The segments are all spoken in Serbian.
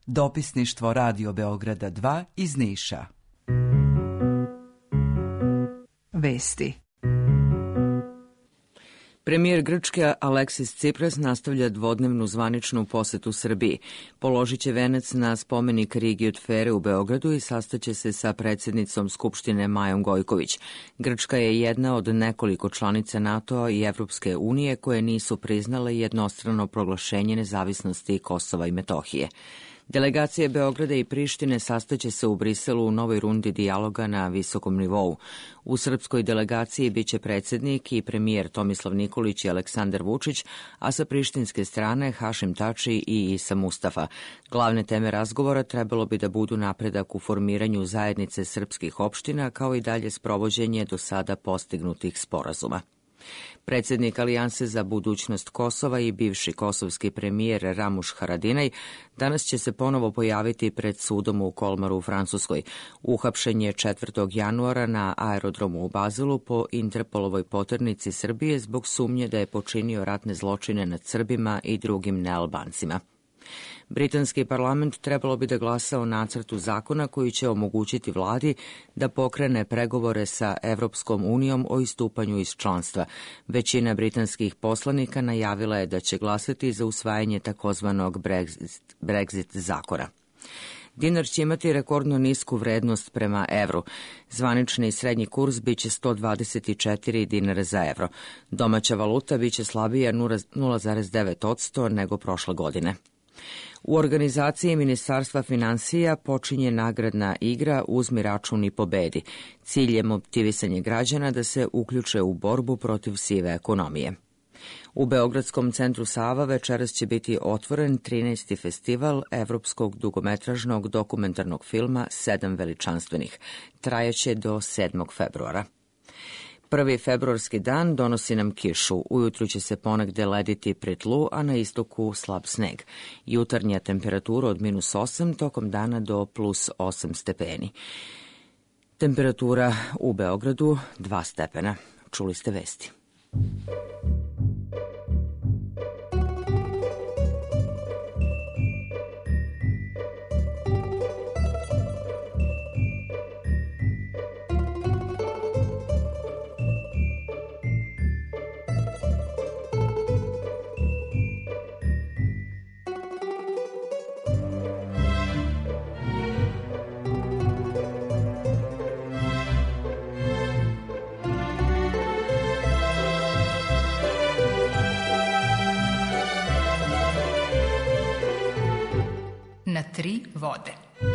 Dopisništvo Radio Beograda 2 iz Niša. Vesti. Premijer Grčke Aleksis Tsipras nastavlja dvodnevnu zvaničnu posetu Srbiji. Položit će venac na spomenik Rigi od Fere u Beogradu i sastaće se sa predsjednicom Skupštine Majom Gojković. Grčka je jedna od nekoliko članica NATO-a i Evropske unije koje nisu priznale jednostrano proglašenje nezavisnosti Kosova i Metohije. Delegacije Beograda i Prištine sastaće se u Briselu u novoj rundi dijaloga na visokom nivou. U srpskoj delegaciji biće predsjednik i premijer Tomislav Nikolić i Aleksandar Vučić, a sa prištinske strane Hašim Tači i Isa Mustafa. Glavne teme razgovora trebalo bi da budu napredak u formiranju zajednice srpskih opština, kao i dalje sprovođenje do sada postignutih sporazuma. Predsjednik Alijanse za budućnost Kosova i bivši kosovski premijer Ramuš Haradinaj danas će se ponovo pojaviti pred sudom u Kolmaru u Francuskoj. Uhapšen je 4. januara na aerodromu u Bazilu po Interpolovoj poternici Srbije zbog sumnje da je počinio ratne zločine nad Srbima i drugim nealbancima. Britanski parlament trebalo bi da glasa o nacrtu zakona koji će omogućiti vladi da pokrene pregovore sa Evropskom unijom o istupanju iz članstva. Većina britanskih poslanika najavila je da će glasati za usvajanje takozvanog Brexit zakona. Dinar će imati rekordno nisku vrednost prema evru. Zvanični srednji kurs biće 124 dinara za evro. Domaća valuta biće slabija 0,9% nego prošle godine. U organizaciji Ministarstva finansija počinje nagradna igra Uzmi račun i pobedi. Cilj je motivisanje građana da se uključe u borbu protiv sive ekonomije. U Beogradskom centru Sava večeras će biti otvoren 13. festival evropskog dugometražnog dokumentarnog filma 7 veličanstvenih. Trajaće do 7. februara. Prvi februarski dan donosi nam kišu. Ujutru će se ponegde lediti pri tlu, a na istoku slab sneg. Jutarnja temperatura od -8, tokom dana do +8 stepeni. Temperatura u Beogradu 2 stepena. Čuli ste vesti. Na 3 vode.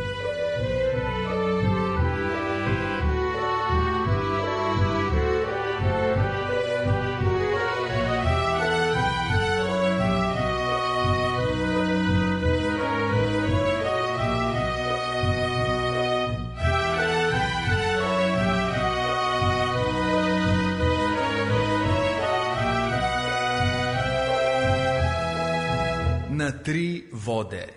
Na 3 vode.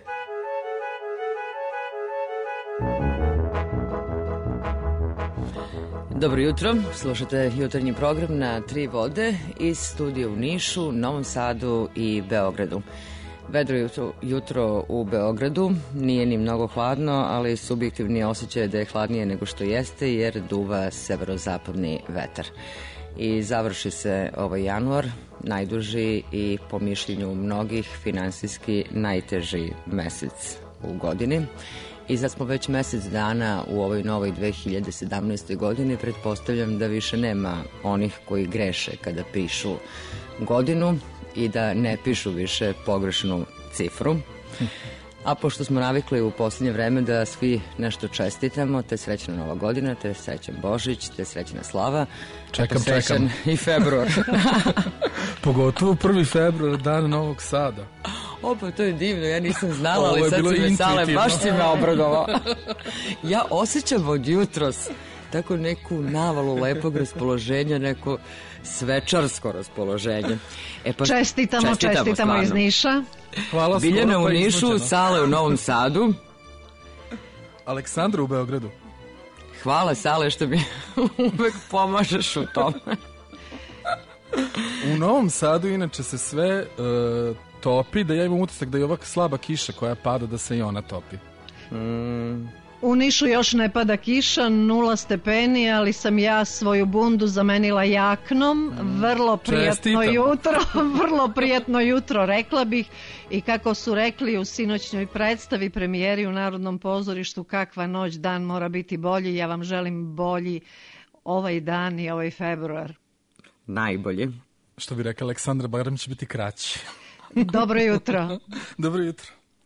Dobro jutro, slušate jutarnji program na 3 vode iz studija u Nišu, Novom Sadu i Beogradu. Vedro jutro u Beogradu, nije ni mnogo hladno, ali subjektivni osjećaj da je hladnije nego što jeste jer duva severozapadni vetar. I završi se ovaj januar, najduži i po mišljenju mnogih finansijski najteži mesec u godini. I sad smo već mesec dana u ovoj novoj 2017. godini. Pretpostavljam da više nema onih koji greše kada pišu godinu i da ne pišu više pogrešnu cifru. A pošto smo navikli u posljednje vreme da svi nešto čestitamo, te srećna Nova godina, te srećan Božić, te srećna Slava, čekam. I februar. Pogotovo 1. februar, dan Novog Sada. Pa to je divno, ja nisam znala, ali sad si me Sale, baš si me obradovao. Ja osjećam od jutros tako neku navalu lepog raspoloženja, neko svečarsko raspoloženje. Čestitamo iz Niša. Hvala. Biljana u Nišu, Sale u Novom Sadu. Aleksandra u Beogradu. Hvala, Sale, što mi uvek pomažeš u tome. U Novom Sadu inače se sve topi, da ja imam utisak da je ova slaba kiša koja pada da se i ona topi. U Nišu još ne pada kiša, 0 stepeni, ali sam ja svoju bundu zamenila jaknom. Vrlo prijatno jutro, vrlo prijatno jutro, rekla bih. I kako su rekli u sinoćnjoj predstavi premijeri u Narodnom pozorištu, kakva noć, dan mora biti bolji. Ja vam želim bolji ovaj dan i ovaj februar. Najbolje. Što bi rekla Aleksandra, barem će biti kraći. Dobro jutro. Dobro jutro.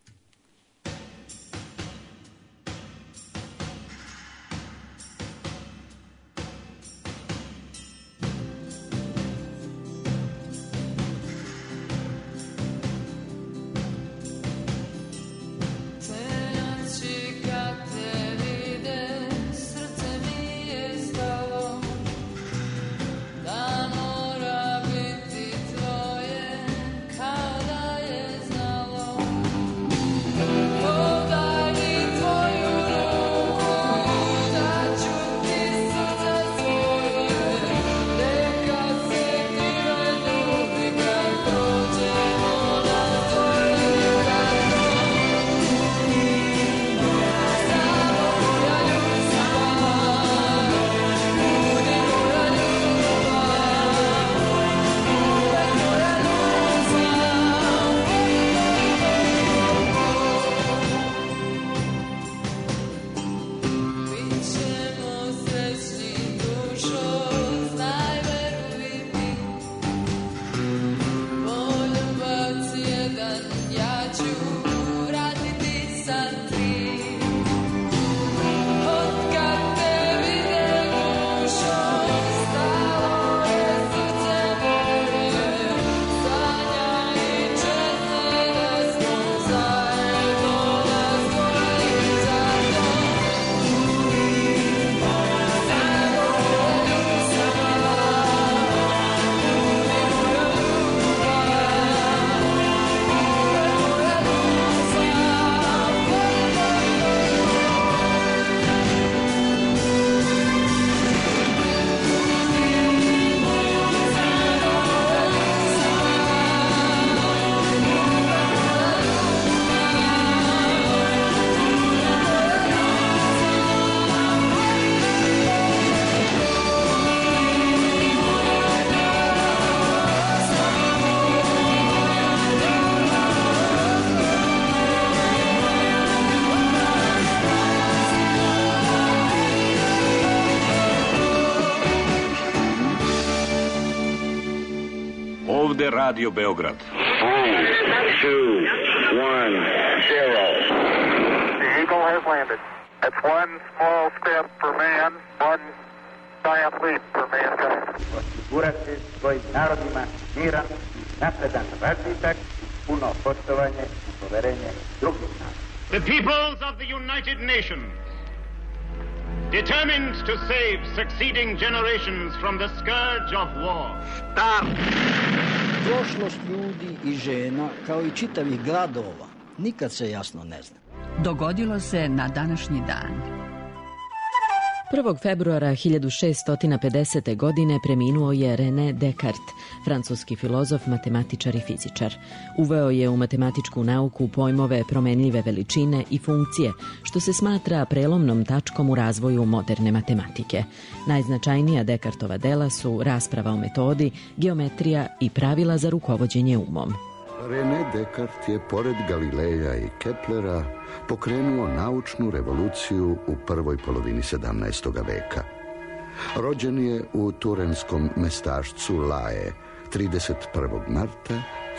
Ovde Radio Beograd. 3, 2, 1, 0. The Eagle has landed. That's one small step for man, one giant leap for mankind. Osigurati svojim narodima miran, napredan razvitak, puno poštovanje i poverenje drugih naroda. The peoples of the United Nations, determined to save succeeding generations from the scourge of war. Start! Prošlost ljudi i žena, kao i čitavih gradova, nikad se jasno ne zna. Dogodilo se na današnji dan. 1. februara 1650. godine preminuo je René Descartes, francuski filozof, matematičar i fizičar. Uveo je u matematičku nauku pojmove promenljive veličine i funkcije, što se smatra prelomnom tačkom u razvoju moderne matematike. Najznačajnija Descartova dela su Rasprava o metodi, Geometrija i Pravila za rukovođenje umom. René Descartes je, pored Galileja i Keplera, pokrenuo naučnu revoluciju u prvoj polovini 17. veka. Rođen je u turenskom mestašcu Lae 31. marta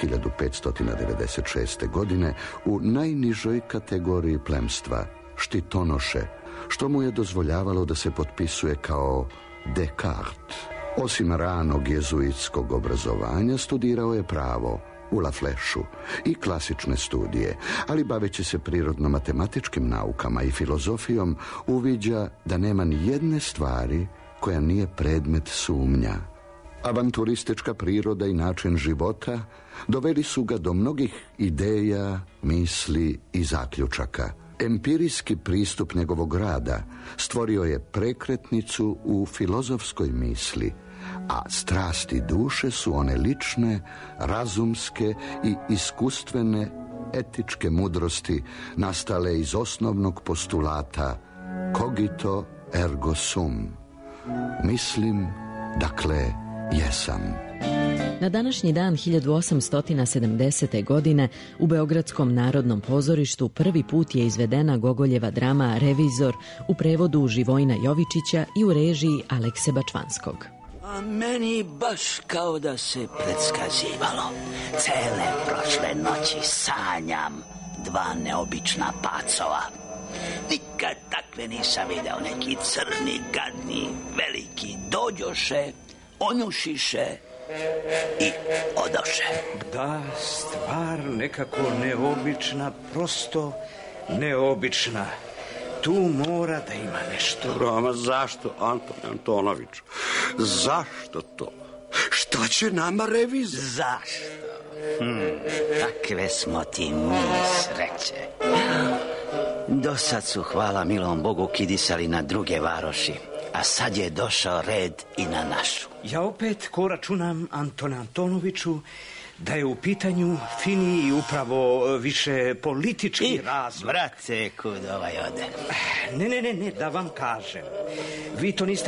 1596. godine u najnižoj kategoriji plemstva, štitonoše, što mu je dozvoljavalo da se potpisuje kao Descartes. Osim ranog jezuitskog obrazovanja, studirao je pravo u La Flešu i klasične studije, ali baveći se prirodno-matematičkim naukama i filozofijom, uviđa da nema ni jedne stvari koja nije predmet sumnja. Avanturistička priroda i način života doveli su ga do mnogih ideja, misli i zaključaka. Empirijski pristup njegovog rada stvorio je prekretnicu u filozofskoj misli, a strasti duše su one lične, razumske i iskustvene etičke mudrosti nastale iz osnovnog postulata cogito ergo sum. Mislim, dakle, jesam. Na današnji dan 1870. godine u Beogradskom narodnom pozorištu prvi put je izvedena Gogoljeva drama Revizor u prevodu Živojina Jovičića i u režiji Alekse Bačvanskog. A meni baš kao da se predskazivalo. Cele prošle noći sanjam dva neobična pacova. Nikad takve nisam video, neki crni, gadni, veliki, dođoše, onjušiše i odoše. Da, stvar nekako neobična, prosto neobična. Tu mora da ima nešto. Roma, zašto, Antone Antonoviću? Zašto to? Šta će nama revizija? Zašto? Takve smo ti mi sreće. Do sad su, hvala milom Bogu, kidisali na druge varoši, a sad je došao red i na našu. Ja opet ko računam, Antone Antonoviću, da je u pitanju fini i upravo više politički razlog. Brate, kud ovaj ode? Ne, da vam kažem. Vi to niste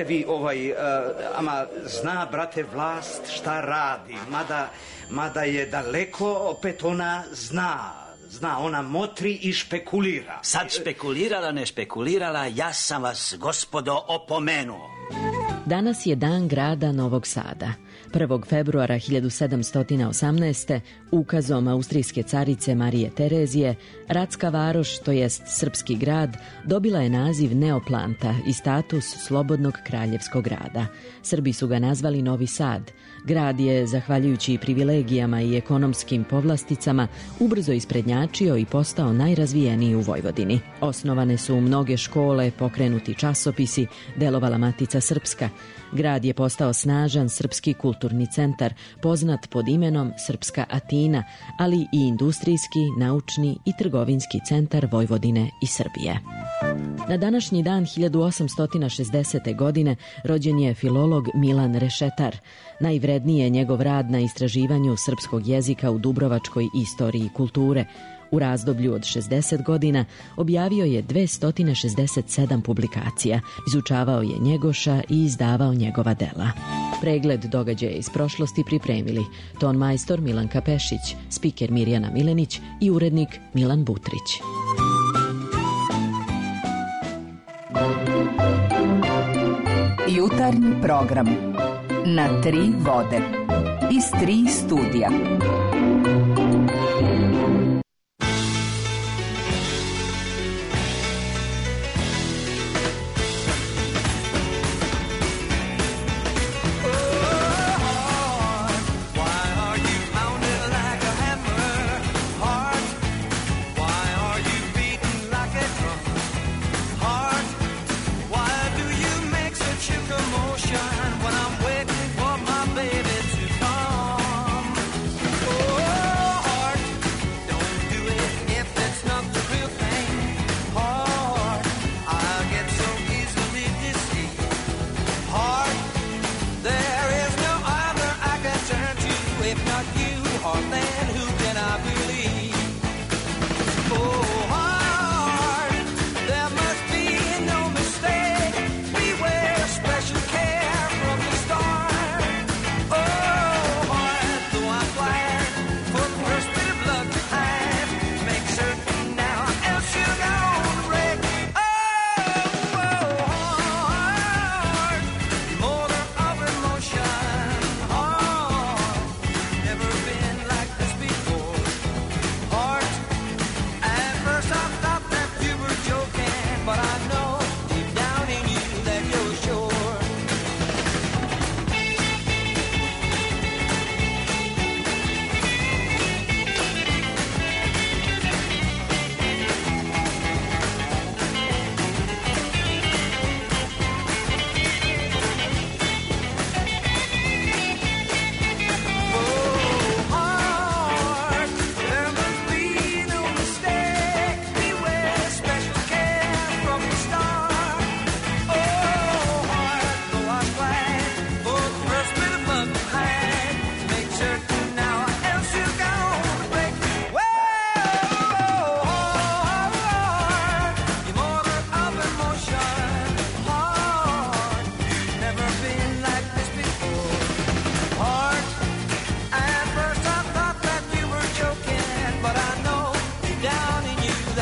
ama zna, brate, vlast šta radi, mada je daleko, opet ona zna, ona motri i špekulira. Sad špekulirala, ne špekulirala, ja sam vas, gospodo, opomenuo. Danas je dan grada Novog Sada. 1. februara 1718. ukazom austrijske carice Marije Terezije, Ratska varoš, to jest srpski grad, dobila je naziv Neoplanta i status slobodnog kraljevskog grada. Srbi su ga nazvali Novi Sad. Grad je, zahvaljujući privilegijama i ekonomskim povlasticama, ubrzo isprednjačio i postao najrazvijeniji u Vojvodini. Osnovane su mnoge škole, pokrenuti časopisi, delovala Matica Srpska. Grad je postao snažan srpski kulturni centar, poznat pod imenom Srpska Atina, ali i industrijski, naučni i trgovinski centar Vojvodine i Srbije. Na današnji dan 1860. godine rođen je filolog Milan Rešetar. Najvredniji je njegov rad na istraživanju srpskog jezika u dubrovačkoj istoriji kulture. U razdoblju od 60 godina objavio je 267 publikacija, izučavao je Njegoša i izdavao njegova dela. Pregled događaja iz prošlosti pripremili ton majstor Milanka Pešić, spiker Mirjana Milenić i urednik Milan Butrić. Jutarnji program na tri vode iz 3 studija. When I'm waiting for my baby to come. Oh,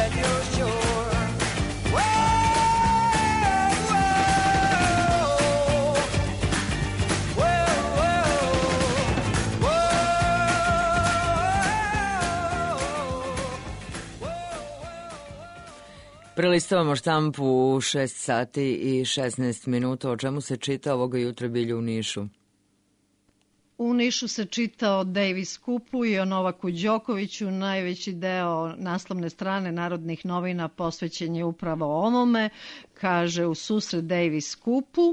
at your shore. Prelistavamo štampu u 6 sati i 16 minuta. O čemu se čita ovoga jutra bilje u Nišu? U Nišu se čita o Davis Cupu i o Novaku Đokoviću. Najveći deo naslovne strane Narodnih novina posvećen je upravo ovome. Kaže, u susret Davis Cupu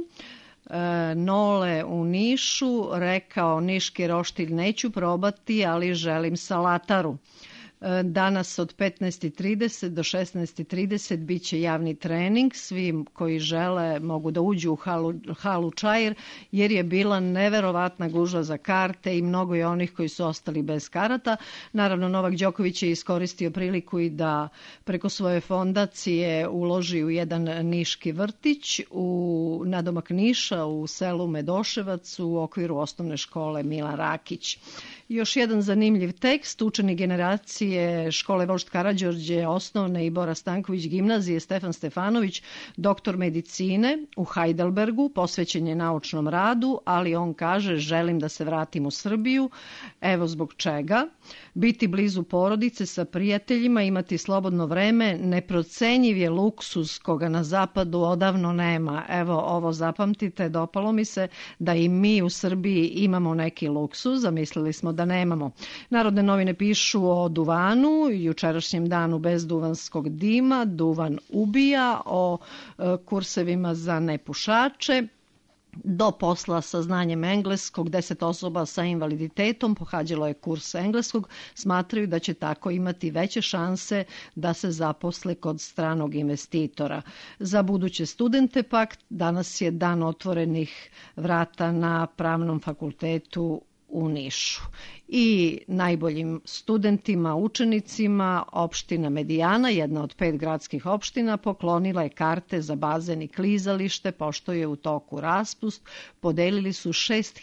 Nole u Nišu rekao: niški roštilj neću probati, ali želim salataru. Danas od 15:30 do 16:30 bit će javni trening. Svi koji žele mogu da uđu u halu Čair, jer je bila neverovatna gužva za karte i mnogo je onih koji su ostali bez karata. Naravno, Novak Đoković je iskoristio priliku i da preko svoje fondacije uloži u jedan niški vrtić u nadomak Niša u selu Medoševac u okviru osnovne škole Milan Rakić. Još jedan zanimljiv tekst. Učenik generacije škole Vožd Karađorđe osnovne i Bora Stanković gimnazije Stefan Stefanović, doktor medicine u Heidelbergu, posvećen je naučnom radu, ali on kaže: želim da se vratim u Srbiju. Evo zbog čega. Biti blizu porodice, sa prijateljima, imati slobodno vreme, neprocenjiv je luksuz koga na zapadu odavno nema. Evo, ovo zapamtite, dopalo mi se da i mi u Srbiji imamo neki luksuz, zamislili smo da nemamo. Narodne novine pišu o duvanu, jučerašnjem danu bez duvanskog dima, duvan ubija, o kursevima za nepušače. Do posla sa znanjem engleskog 10 osoba sa invaliditetom pohađalo je kurs engleskog. Smatraju da će tako imati veće šanse da se zaposle kod stranog investitora. Za buduće studente pak danas je dan otvorenih vrata na Pravnom fakultetu u Nišu. I najboljim studentima, učenicima opština Medijana, jedna od 5 gradskih opština, poklonila je karte za bazen i klizalište, pošto je u toku raspust. Podelili su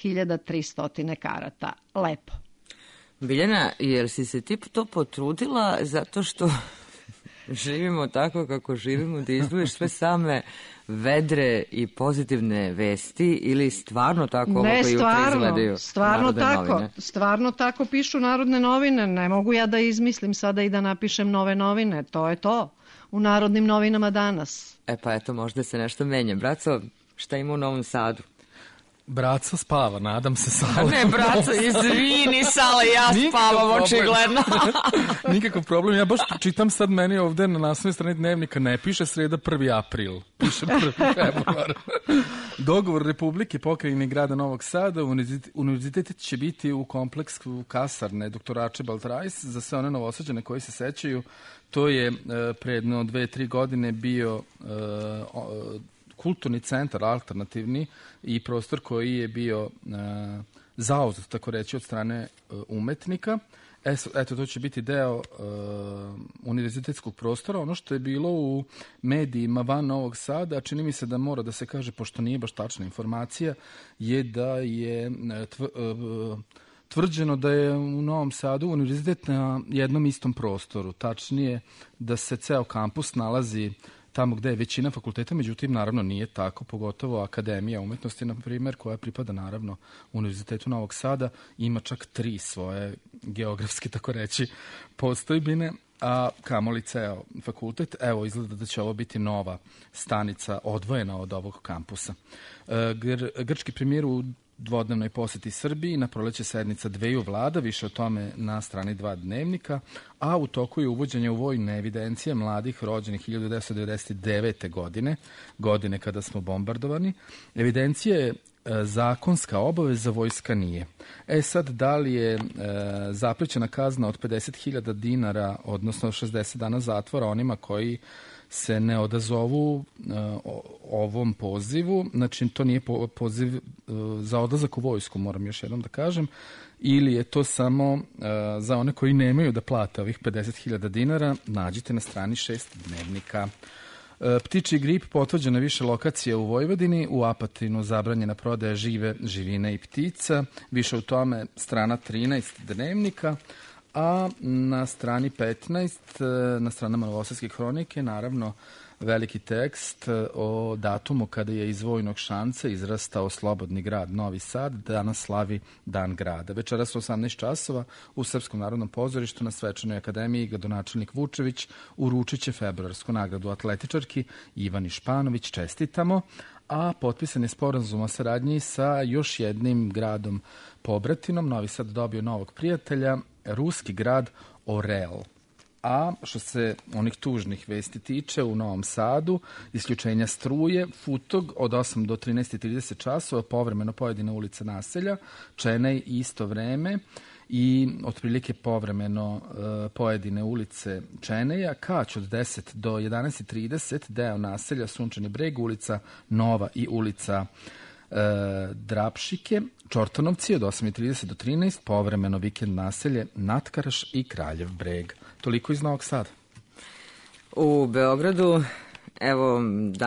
6300 karata. Lepo. Biljana, jer si se ti to potrudila zato što živimo tako kako živimo, da izdvojiš sve same vedre i pozitivne vesti, ili stvarno tako ovoga jutra izgledaju Narodne novine? Stvarno tako pišu Narodne novine. Ne mogu ja da izmislim sada i da napišem nove novine. To je to. U Narodnim novinama danas. E pa eto, možda se nešto menja. Braco, šta ima u Novom Sadu? Braco spava, nadam se, Sale. Ne, braco, izvini, Sale, ja spavam, očigledno. Nikakav problem, ja baš čitam sad, meni ovde na naslovnoj strani Dnevnika ne piše sreda 1. april, piše 1. februar. Dogovor Republike, Pokrajine i grada Novog Sada, univerzitet će biti u kompleksu kasarne Dr. Archibald Rice. Za sve one Novosađane koji se sećaju, to je predno 2-3 godine bio kulturni centar, alternativni, i prostor koji je bio zauzet, tako reći, od strane umetnika. Eto, to će biti deo univerzitetskog prostora. Ono što je bilo u medijima van Novog Sada, čini mi se da mora da se kaže, pošto nije baš tačna informacija, je da je tvrđeno da je u Novom Sadu univerzitet na jednom istom prostoru. Tačnije da se ceo kampus nalazi tamo gde je većina fakulteta, međutim, naravno nije tako, pogotovo Akademija umetnosti, na primjer, koja pripada naravno Univerzitetu Novog Sada, ima čak 3 svoje geografske, tako reći, postojbine, a kamoli ceo fakultet. Evo, izgleda da će ovo biti nova stanica odvojena od ovog kampusa. Grčki premijer u dvodnevnoj poseti Srbiji, na proleće sednica 2 vlada, više o tome na strani 2 Dnevnika, a u toku je uvođenje u vojne evidencije mladih rođenih 1999. godine kada smo bombardovani. Evidencija je zakonska obaveza, vojska nije. Sad, da li je zaprećena kazna od 50.000 dinara, odnosno 60 dana zatvora onima koji se ne odazovu ovom pozivu, znači to nije poziv za odlazak u vojsku, moram još jednom da kažem, ili je to samo za one koji nemaju da plate ovih 50.000 dinara, nađite na strani 6 Dnevnika. Ptičji grip potvrđen na više lokacija u Vojvodini, u Apatinu zabranjena prodaja žive živine i ptica, više u tome strana 13 Dnevnika, A na strani 15, na stranama Novosadske hronike, naravno, veliki tekst o datumu kada je iz Vojnog Šanca izrastao slobodni grad Novi Sad, danas slavi Dan grada. Večeras u 18 časova u Srpskom narodnom pozorištu na Svečanoj akademiji gradonačelnik Vučević uručit će februarsku nagradu atletičarki Ivani Španović. Čestitamo. A potpisan je sporazum o saradnji sa još jednim gradom pobratinom. Novi Sad dobio novog prijatelja, ruski grad Orel. A što se onih tužnih vesti tiče, u Novom Sadu isključenja struje, Futog od 8 do 13:30 časova, povremeno pojedine ulice naselja, Čenej isto vreme i otprilike povremeno pojedine ulice Čeneja, Kać od 10 do 11:30, deo naselja Sunčani breg, ulica Nova i ulica Drapšike, Čortanovci od 8:30 do 13, povremeno vikend naselje Natkaraš i Kraljev breg. Toliko iz Novog Sada. U Beogradu, evo,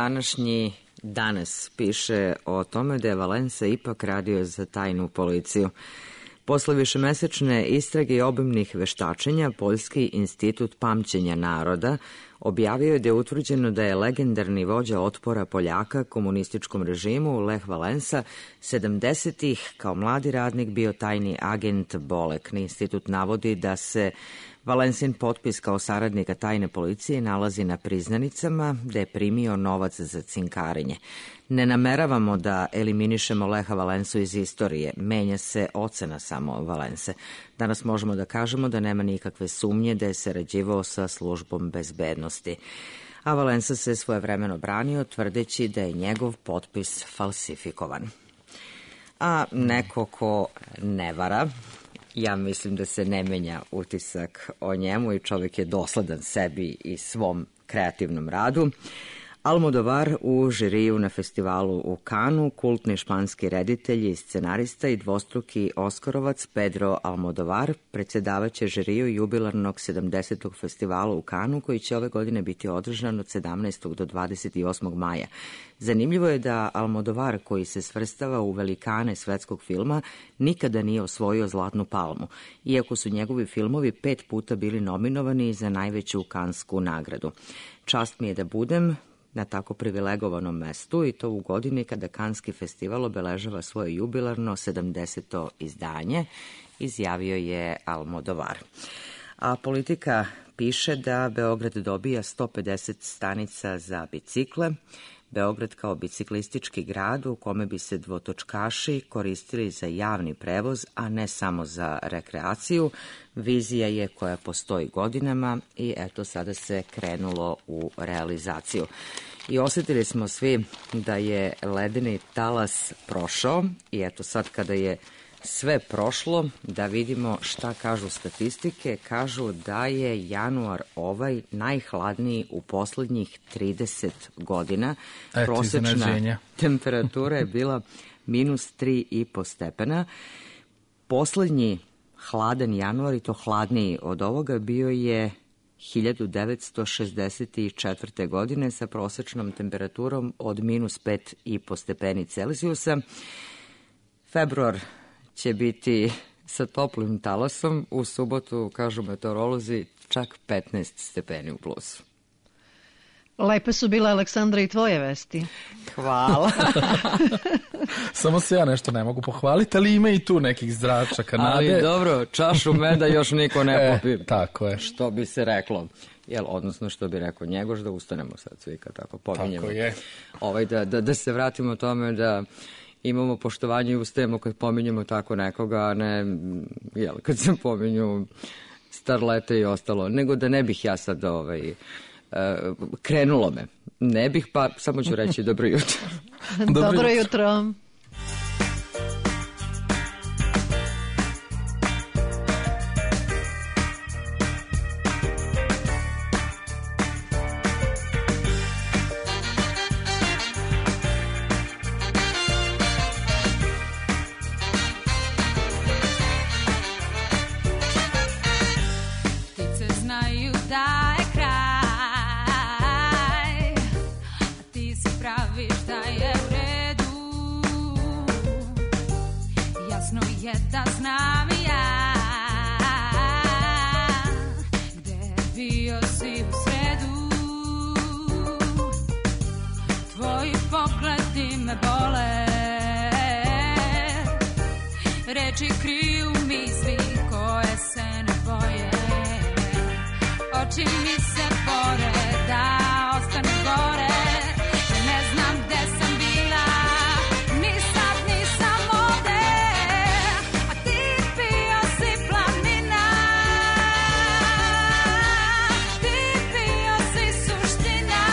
danas piše o tome da je Valensa ipak radio za tajnu policiju. Posle višemesečne istrage i obimnih veštačenja, Poljski institut pamćenja naroda objavio je da je utvrđeno da je legendarni vođa otpora Poljaka komunističkom režimu Lech Valensa 70-ih kao mladi radnik bio tajni agent Bolek. Institut navodi da se Valensin potpis kao saradnika tajne policije nalazi na priznanicama da je primio novac za cinkarenje. Ne nameravamo da eliminišemo Leha Valensu iz istorije, menja se ocena samo Valense. Danas možemo da kažemo da nema nikakve sumnje da je sarađivao sa službom bezbednosti. A Valensa se svojevremeno branio tvrdeći da je njegov potpis falsifikovan. A neko ko ne vara, ja mislim da se ne menja utisak o njemu i čovjek je dosledan sebi i svom kreativnom radu. Almodovar u žiriju na festivalu u Kanu, kultni španski reditelj i scenarista i dvostruki Oskarovac Pedro Almodovar predsjedavaće žiriju jubilarnog 70. festivala u Kanu koji će ove godine biti održan od 17. do 28. maja. Zanimljivo je da Almodovar, koji se svrstava u velikane svetskog filma, nikada nije osvojio Zlatnu palmu, iako su njegovi filmovi 5 puta bili nominovani za najveću kansku nagradu. Čast mi je da budem na tako privilegovanom mestu i to u godini kada Kanski festival obeležava svoje jubilarno 70. izdanje, izjavio je Almodovar. A Politika piše da Beograd dobija 150 stanica za bicikle. Beograd kao biciklistički grad u kome bi se dvotočkaši koristili za javni prevoz, a ne samo za rekreaciju, vizija je koja postoji godinama i eto sada se krenulo u realizaciju. I osjetili smo svi da je ledeni talas prošao i eto sad kada je sve prošlo, da vidimo šta kažu statistike. Kažu da je januar ovaj najhladniji u poslednjih 30 godina. Prosečna temperatura je bila -3,5 stepena. Poslednji hladan januar, i to hladniji od ovoga, bio je 1964. godine sa prosečnom temperaturom od -5,5 stepeni Celzijusa. Februar će biti sa toplim talasom, u subotu, kažu meteorolozi, čak 15 stepeni u plusu. Lepe su bile, Aleksandra, i tvoje vesti. Hvala. Samo se ja nešto ne mogu pohvaliti, ali ima i tu nekih zračaka nade. Ali dobro, čašu meda još niko ne popi. Tako je. Što bi se reklo. Odnosno, što bi rekao Njegoš, da ustanemo sad svi kad tako pominjemo. Tako je. Da se vratimo tome da imamo poštovanje i ustajemo kad pominjemo tako nekoga, a ne kad se pominju starlete i ostalo. Nego da ne bih ja sad krenulo me. Ne bih, pa samo ću reći dobro jutro. Dobro jutro. Da znam ja oči kriju misli koje se ne boje. Oči mi se bore da ostane gore. Ne znam gde sam bila, ni sad nisam ovde. A ti bio si planina, ti bio si suština.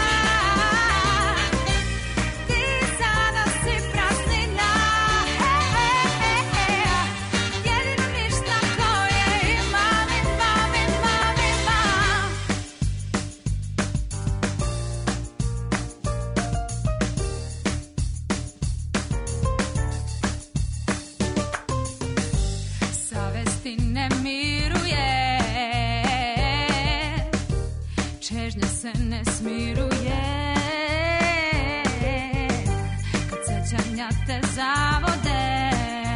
Ti sada si praznina, jedino ništa koje imam, imam, imam, imam. Savesti ne miruje, čežnja se ne smiruje. Kad sećanja te zavode,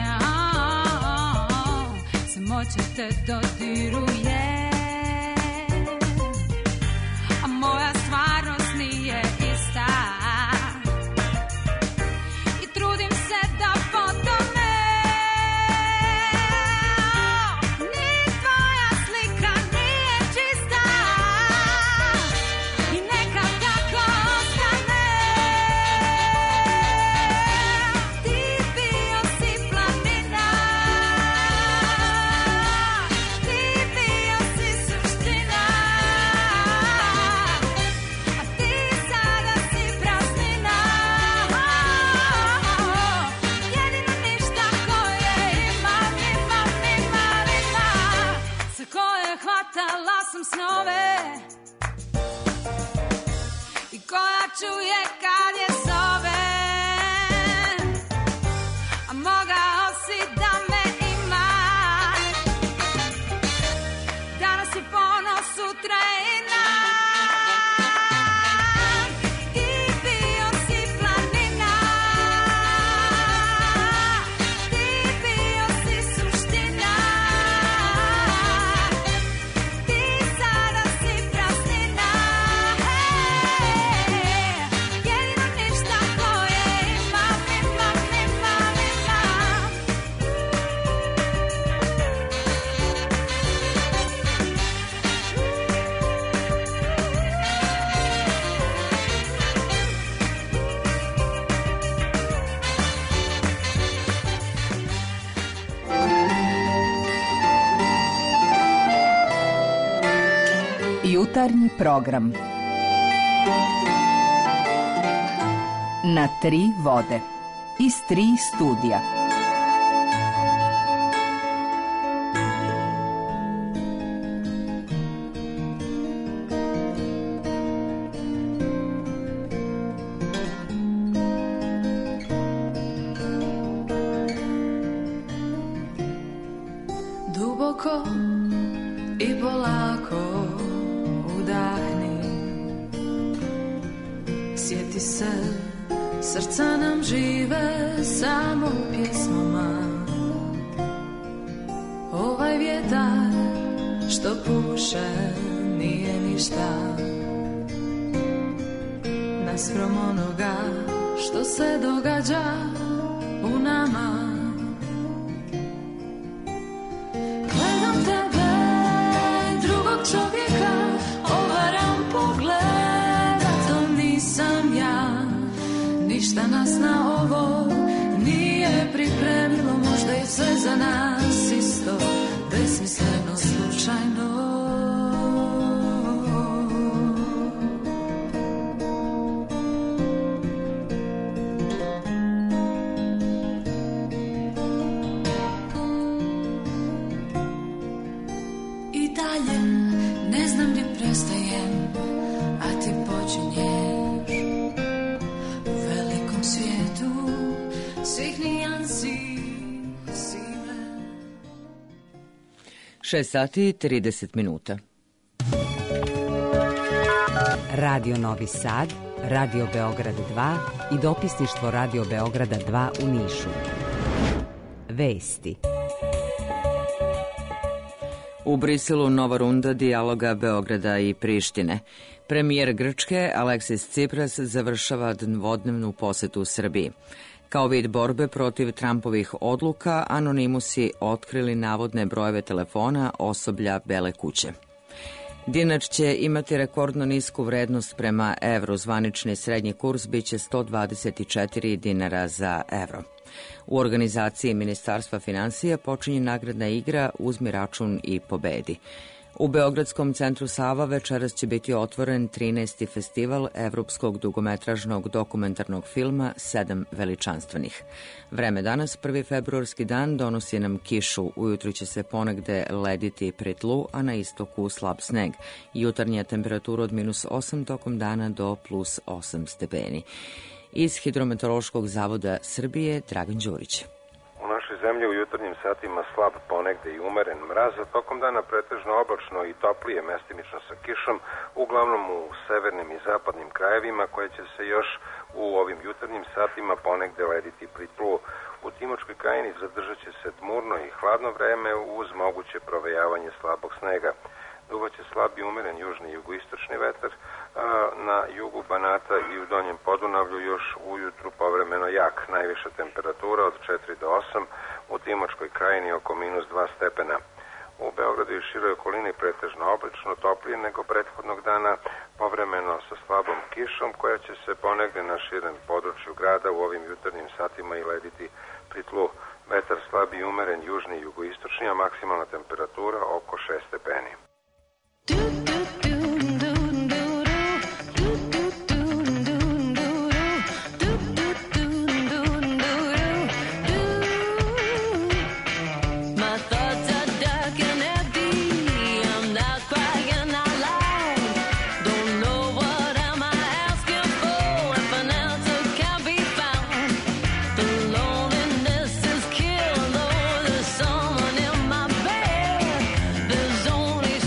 samoća te dodiruje. A moja stvarnost nije ista i trudim se da potone. Ni tvoja slika nije čista i neka tako ostane. Ti bio si planina, ti bio si suština. A ti sada si praznina, jedino ništa koje imam, imam, imam, imam. Sa koje hvatala sam snove i koja čuje kad je zove. A mogao si da me imaš, danas je ponos, sutra je inak. Ti bio si planina, ti bio si suština. Ti sada si praznina, jedino ništa koje imam, imam, imam, imam. Jutarnji program na tri vode iz 3 studija. Duboko i polako udahni, sjeti se, srca nam žive samo pjesmama. Ovaj vjetar što puše nije ništa naspram onoga što se događa u nama. Gledam tebe, drugog čovjeka, ovaram pogled, a to nisam ja. Ništa nas na ovo nije pripremilo, možda je sve za nas isto, besmisleno, slučajno. I dalje ne znam gdje prestajem, a ti počinješ u velikom svijetu svih nijansi sive. 6 sati i 30 minuta. Radio Novi Sad, Radio Beograd 2 i dopisništvo Radio Beograda 2 u Nišu. Vesti. U Briselu nova runda dijaloga Beograda i Prištine. Premijer Grčke Aleksis Cipras završava dvodnevnu posetu u Srbiji. Kao vid borbe protiv Trumpovih odluka, anonimusi otkrili navodne brojeve telefona osoblja Bele kuće. Dinar će imati rekordno nisku vrednost prema evru. Zvanični srednji kurs biće 124 dinara za evro. U organizaciji Ministarstva finansija počinje nagradna igra Uzmi račun i pobedi. U Beogradskom centru Sava večeras će biti otvoren 13. festival evropskog dugometražnog dokumentarnog filma 7 veličanstvenih. Vreme danas, 1. februarski dan, donosi nam kišu. Ujutru će se ponegde lediti pri tlu, a na istoku slab sneg. Jutarnja temperatura od -8 tokom dana do +8 stepeni. Iz Hidrometeorološkog zavoda Srbije, Dragan Đurić. U našoj zemlji u jutarnjim satima slab ponegde i umeren mraz, a tokom dana pretežno oblačno i toplije, mestimično sa kišom, uglavnom u severnim i zapadnim krajevima, koje će se još u ovim jutarnjim satima ponegde lediti pri tlu. U Timočkoj krajini zadržat će se tmurno i hladno vreme uz moguće provejavanje slabog snega. Duvaće slab i umeren južni i jugoistočni vetar, na jugu Banata i u Donjem Podunavlju još ujutru povremeno jak. Najviša temperatura od 4 do 8, u Timočkoj krajini oko -2 stepena. U Beogradu i široj okolini pretežno oblično, toplije nego prethodnog dana, povremeno sa slabom kišom koja će se ponegde na širem području grada u ovim jutarnjim satima i lediti pri tlu. Vetar slab i umeren južni i jugoistočni, a maksimalna temperatura oko 6 stepeni. Only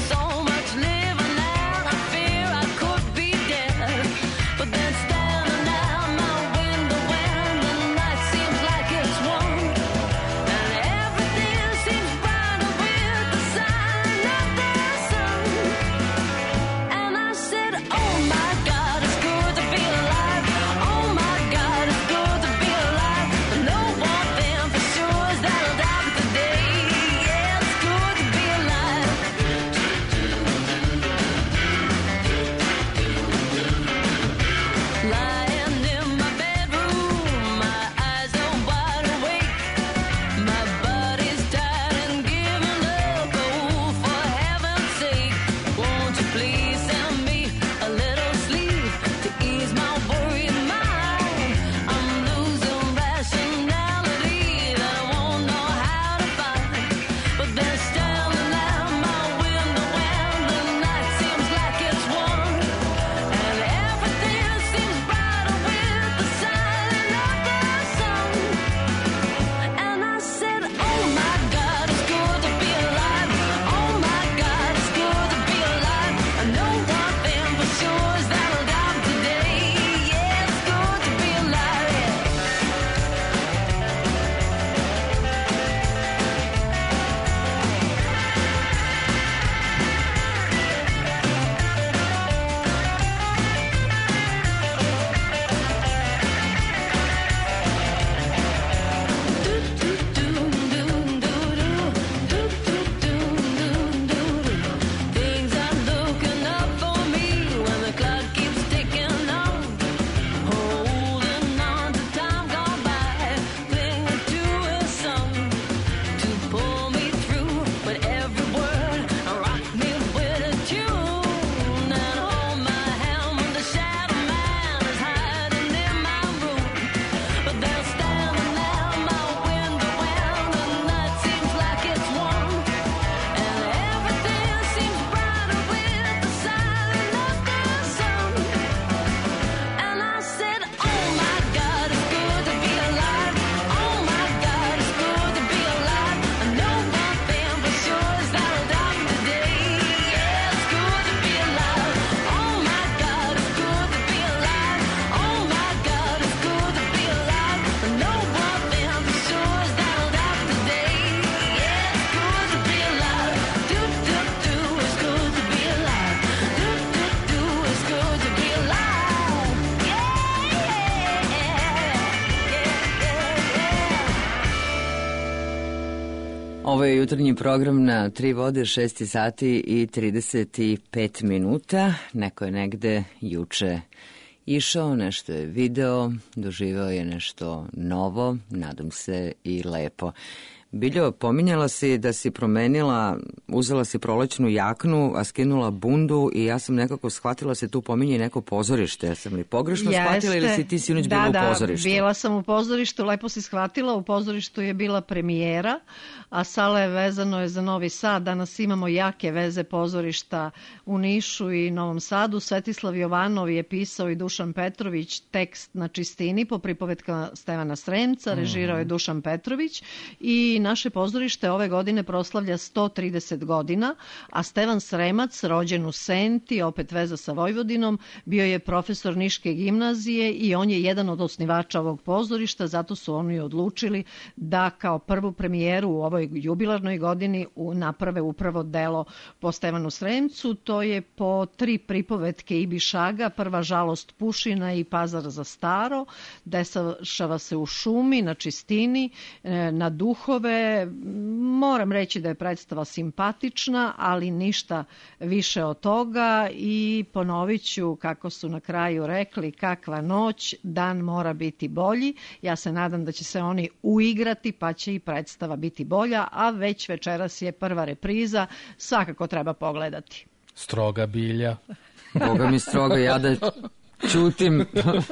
Ovo je jutarnji program na Tri vode, 6 sati i 35 minuta. Neko je negde juče išao, nešto je video, doživeo je nešto novo, nadam se i lepo. Biljo, pominjala si da si promenila, uzela si prolećnu jaknu, a skinula bundu i ja sam nekako shvatila se tu pominje neko pozorište. Ja sam li pogrešno shvatila ili si ti sinoć bila u pozorištu? Da, bila sam u pozorištu, lepo si shvatila, u pozorištu je bila premijera, a sala je vezano je za Novi Sad. Danas imamo jake veze pozorišta u Nišu i Novom Sadu. Svetislav Jovanov je pisao i Dušan Petrović tekst na čistini po pripovetkama Stevana Sremca, režirao je Dušan Petrović i naše pozorište ove godine proslavlja 130 godina, a Stevan Sremac, rođen u Senti, opet veza sa Vojvodinom, bio je profesor Niške gimnazije i on je jedan od osnivača ovog pozorišta, zato su oni odlučili da kao prvu premijeru u ovoj jubilarnoj godini naprave upravo delo po Stevanu Sremcu. To je po 3 pripovetke Ibi Šaga, Prva žalost Pušina i Pazar za staro. Dešava se u šumi, na čistini, na duhove. Moram reći da je predstava simpatična, ali ništa više od toga i ponovit ću kako su na kraju rekli, kakva noć, dan mora biti bolji. Ja se nadam da će se oni uigrati pa će i predstava biti bolja, a već večeras je prva repriza, svakako treba pogledati. Stroga Bilja. Boga mi stroga, ja da ćutim.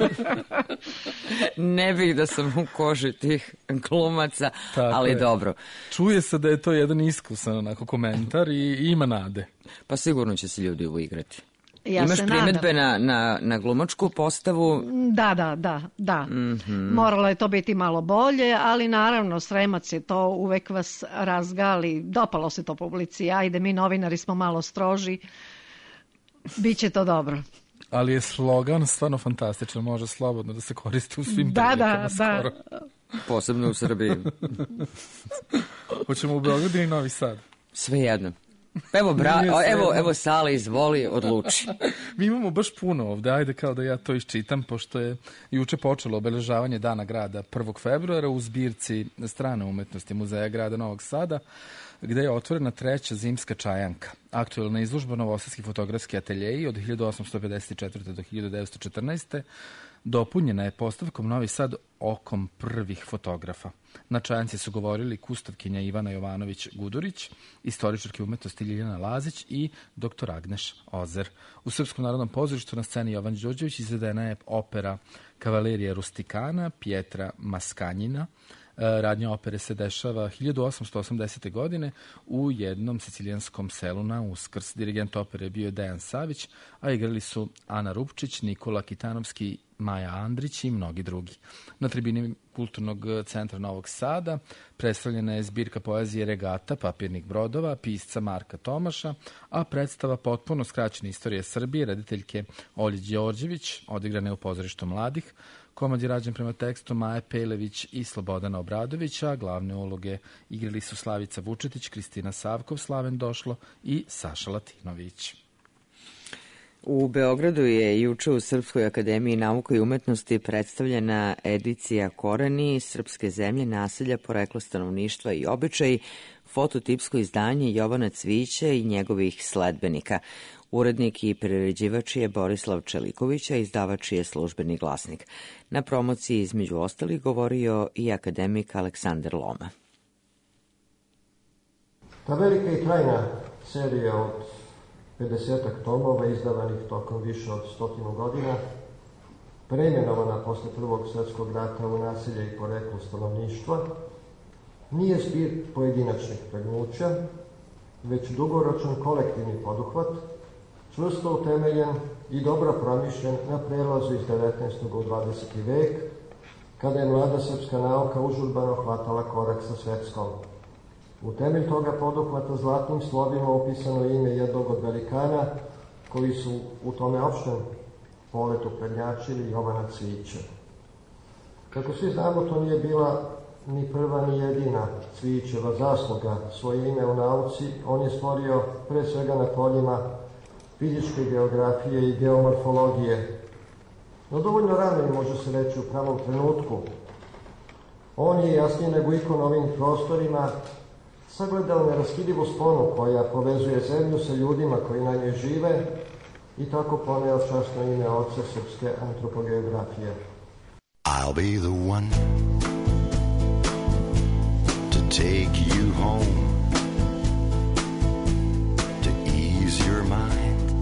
Ne bih da sam u koži tih glumaca, tako ali je. Dobro. Čuje se da je to jedan iskusan onako komentar i ima nade. Pa sigurno će se ljudi uigrati. Imaš primedbe na glumačku postavu? Da. Moralo je to biti malo bolje, ali naravno Sremac je to, uvek vas razgali. Dopalo se to publici. Ajde, mi novinari smo malo stroži. Biće to dobro. Ali je slogan stvarno fantastičan, može slobodno da se koristi u svim prilikama skoro. Posebno u Srbiji. Hoćemo u Beogradu i Novi Sad? Sve jedno. Evo Sala, izvoli, odluči. Mi imamo baš puno ovde, ajde kao da ja to iščitam, pošto je juče počelo obeležavanje Dana grada 1. februara u zbirci strane umetnosti Muzeja grada Novog Sada, gde je otvorena 3. zimska čajanka. Aktuelna izložba Novosadski fotografski ateljeji od 1854. do 1914. dopunjena je postavkom Novi Sad okom prvih fotografa. Na čajanci su govorili kustavkinja Ivana Jovanović-Gudurić, istoričarke umetnosti Ljiljana Lazić i dr. Agneš Ozer. U Srpskom narodnom pozorištu na sceni Jovan Đorđević izvedena je opera Kavalerija Rustikana Pjetra Maskanjina. Radnja opere se dešava 1880. godine u jednom sicilijanskom selu na Uskrs. Dirigent opere je bio Dejan Savić, a igrali su Ana Rupčić, Nikola Kitanovski, Maja Andrić i mnogi drugi. Na tribini Kulturnog centra Novog Sada predstavljena je zbirka poezije Regata, Papirnih brodova, pisca Marka Tomaša, a predstava potpuno skraćene istorije Srbije, rediteljke Olje Đorđević, odigrane u pozorištu mladih. Komad je rađen prema tekstu Maje Pejlević i Slobodana Obradovića, glavne uloge igrali su Slavica Vučetić, Kristina Savkov, Slaven Došlo i Saša Latinović. U Beogradu je juče u Srpskoj akademiji nauka i umetnosti predstavljena edicija Koreni, Srpske zemlje, naselja, poreklo stanovništva i običaji, fototipsko izdanje Jovana Cvića i njegovih sledbenika. Urednik i priređivač je Borislav Čeliković, a izdavač je Službeni glasnik. Na promociji između ostalih govorio i akademik Aleksandar Loma. Ta velika i trajna serija od 50 tomova izdavanih tokom više od 100 godina, preimenovana posle Prvog svjetskog rata u naselje i poreklo stanovništva, nije zbir pojedinačnih pregnuća, već dugoročan kolektivni poduhvat, čvrsto utemeljen i dobro promišljen na prelazu iz 19. u 20. vek, kada je mlada srpska nauka užurbano hvatala korak sa svetskom. U temelj toga poduhvata zlatnim slovima upisano ime jednog od velikana koji su u tome opštem poletu prednjačili, Jovana Cvića. Kako svi znamo, to nije bila ni prva ni jedina Cvićeva zasluga. Svoje ime u nauci on je stvorio pre svega na poljima fizičke geografije i geomorfologije. No dovoljno rano i može se reći u pravom trenutku. On je jasnije nego ikon ovim prostorima sagledao neraskidivu sponu koja povezuje zemlju sa ljudima koji na njoj žive i tako poneo časno ime oca srpske antropogeografije. I'll be the one to take you home, to ease your mind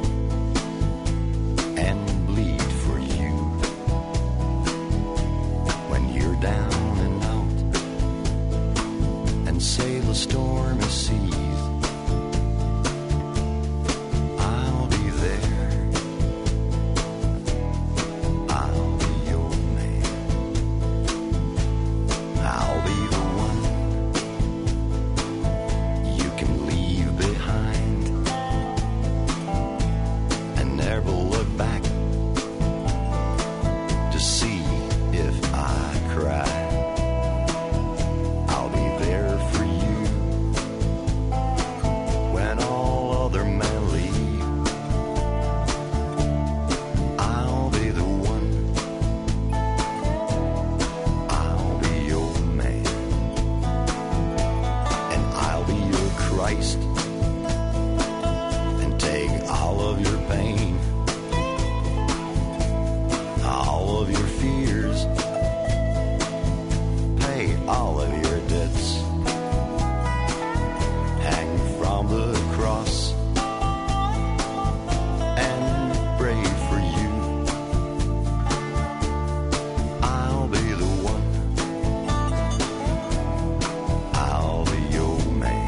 and bleed for you when you're down and out and sail the stormy seas. I'll be there. I'll be your man. I'll be the one you can leave behind and never look back to see if I cry. I'll be there for you when all other men leave. I'll be the one. I'll be your man. And I'll be your Christ and take all of your pain, all of your fears, pay all of your debts, hang from the cross and pray for you. I'll be the one. I'll be your man.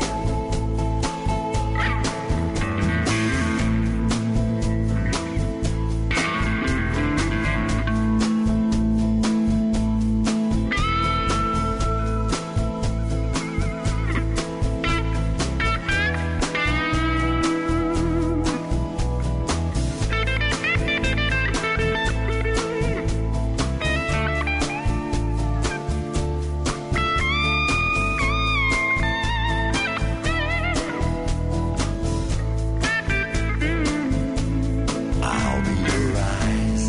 I'll be your eyes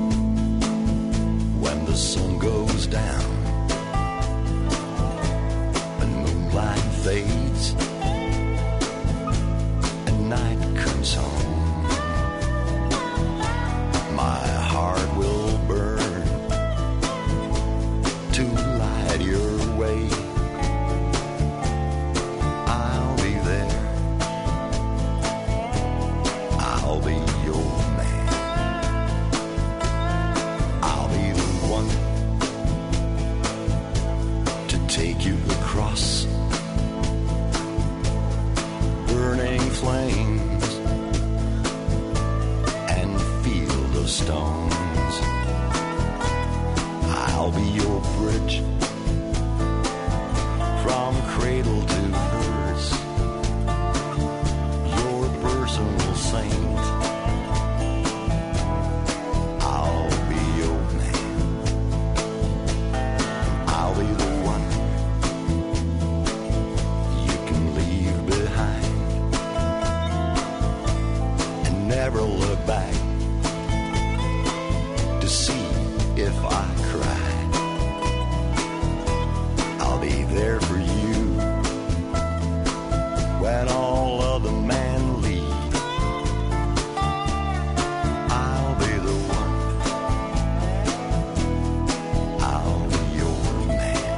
when the sun goes down and moonlight fades and night comes home. My heart will burn to light your way. I'll be there. I'll be your man. I'll be the one to take you across burning flames and field of stones. I'll be your bridge from cradle to hearse, your personal saint. I'll be your man. I'll be the one you can leave behind and never look back to see if I cry. I'll be there for you when all other men leave. I'll be the one. I'll be your man.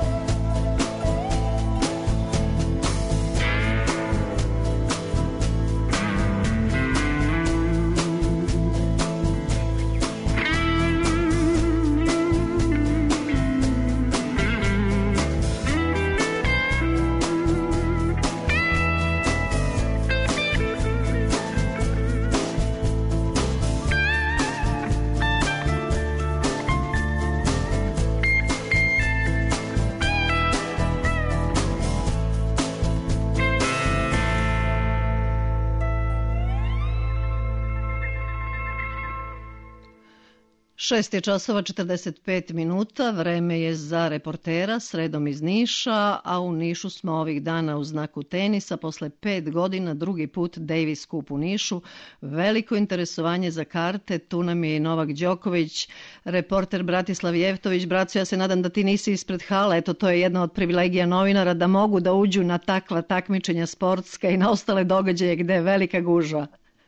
6 je časova 45 minuta, vreme je za reportera sredom iz Niša, a u Nišu smo ovih dana u znaku tenisa. Posle 5 godina drugi put Davis Cup u Nišu. Veliko interesovanje za karte, tu nam je i Novak Đoković, reporter Bratislav Jevtović. Braco, ja se nadam da ti nisi ispred hala, eto to je jedna od privilegija novinara, da mogu da uđu na takva takmičenja sportska i na ostale događaje gde je velika gužva.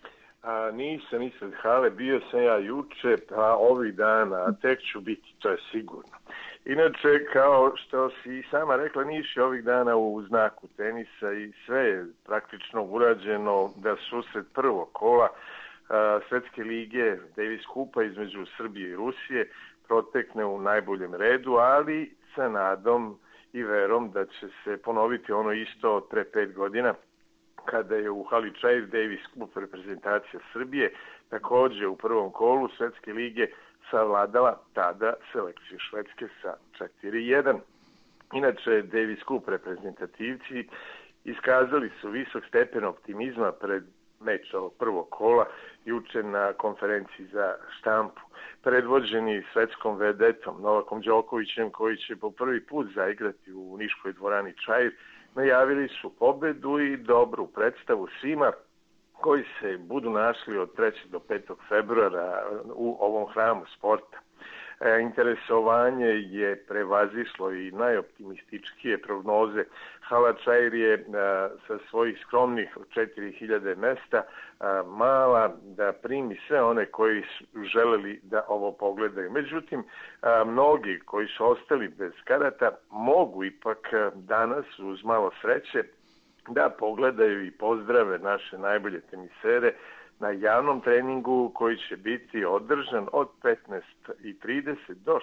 Nisam ispred hale, bio sam ja juče, a ovih dana, a tek ću biti, to je sigurno. Inače, kao što si i sama rekla, Niš je ovih dana u znaku tenisa i sve je praktično urađeno da susret prvog kola Svetske lige Davis Cupa između Srbije i Rusije protekne u najboljem redu, ali sa nadom i verom da će se ponoviti ono isto od pre 5 godina, kada je u hali Čair Davis Cup reprezentacija Srbije takođe u prvom kolu Svetske lige savladala tada selekciju Švedske sa 4-1. Inače, Davis Cup reprezentativci iskazali su visok stepen optimizma pred meč ovog prvog kola juče na konferenciji za štampu. Predvođeni svetskom vedetom Novakom Đokovićem, koji će po prvi put zaigrati u niškoj dvorani Čair, najavili su pobedu i dobru predstavu svima koji se budu našli od 3. do 5. februara u ovom hramu sporta. Interesovanje je prevazišlo i najoptimističkije prognoze. Hala Čair je sa svojih skromnih 4000 mesta mala da primi sve one koji su želeli da ovo pogledaju. Međutim, mnogi koji su ostali bez karata mogu ipak danas uz malo sreće da pogledaju i pozdrave naše najbolje tenisere na javnom treningu koji će biti održan od 15:30 do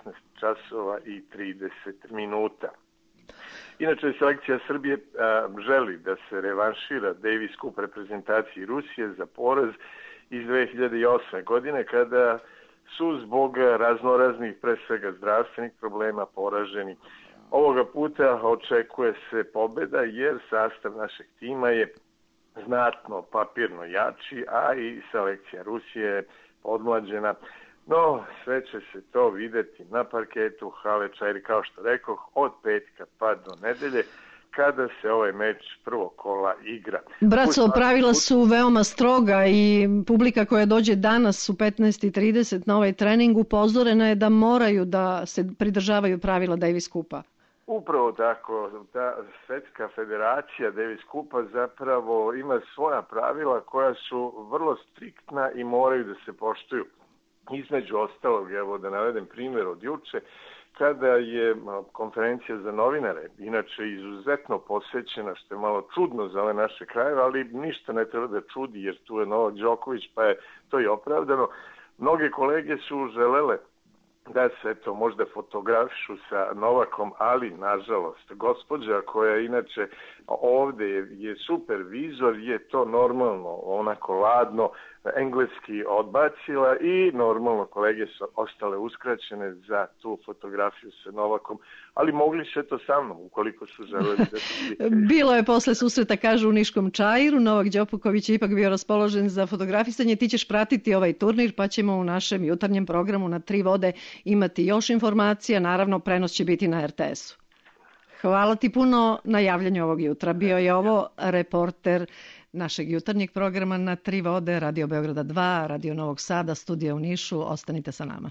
16:30. Inače, selekcija Srbije želi da se revanšira Davis Cup reprezentaciji Rusije za poraz iz 2008. godine, kada su zbog raznoraznih, pre svega zdravstvenih problema, poraženi. Ovoga puta očekuje se pobeda jer sastav našeg tima je znatno papirno jači, a i selekcija Rusije je podmlađena. No, sve će se to videti na parketu hale Čair, kao što rekoh, od petka pa do nedelje, kada se ovaj meč prvog kola igra. Braco, pravila su veoma stroga i publika koja dođe danas u 15:30 na ovaj trening upozorena je da moraju da se pridržavaju pravila Davis Cupa. Upravo tako, ta Svetska federacija Davis Cupa zapravo ima svoja pravila koja su vrlo striktna i moraju da se poštuju. Između ostalog, evo da navedem primjer od juče, kada je konferencija za novinare, inače izuzetno posvećena, što je malo čudno za ove naše krajeve, ali ništa ne treba da čudi jer tu je Novak Đoković, pa je to i opravdano. Mnoge kolege su želele da se to možda fotografišu sa Novakom, ali nažalost gospođa koja inače ovde je supervizor, je to normalno onako ladno engleski odbacila i normalno kolege su ostale uskraćene za tu fotografiju sa Novakom, ali mogli se to sa mnom ukoliko su želeli da se Bilo je posle susreta, kažu, u Niškom Čairu. Novak Đoković je ipak bio raspoložen za fotografisanje. Ti ćeš pratiti ovaj turnir, pa ćemo u našem jutarnjem programu na 3 vode imati još informacija. Naravno, prenos će biti na RTS-u. Hvala ti puno na javljanju ovog jutra. Bio je ovo reporter našeg jutarnjeg programa na 3 vode, Radio Beograda 2, Radio Novog Sada, studija u Nišu. Ostanite sa nama.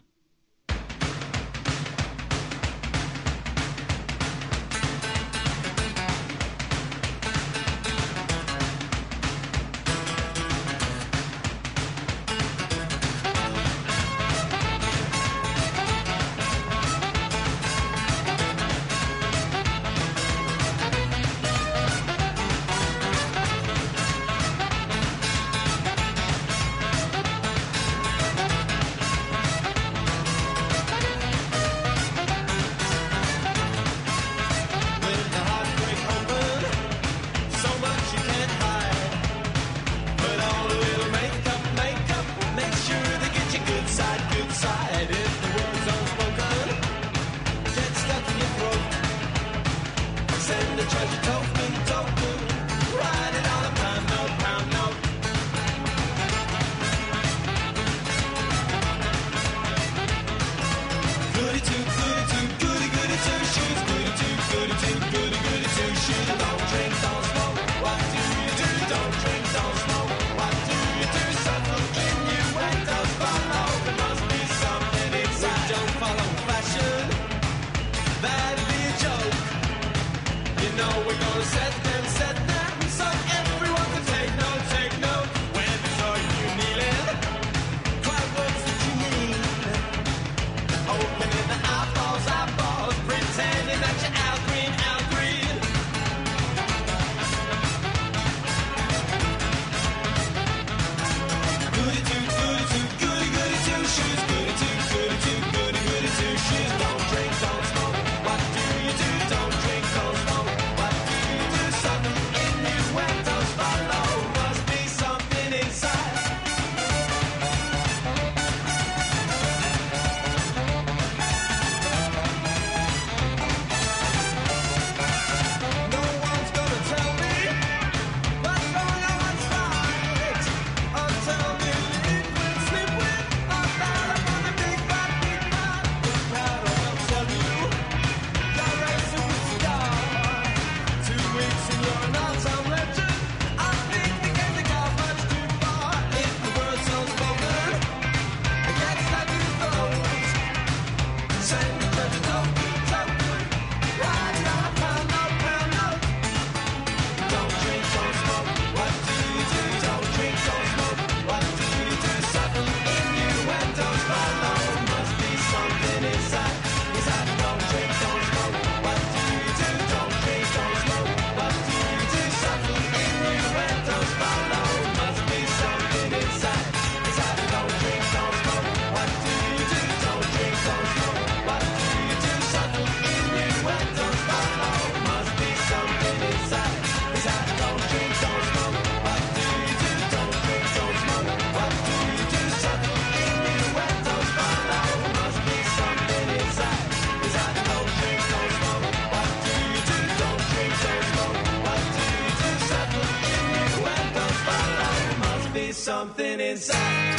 something inside.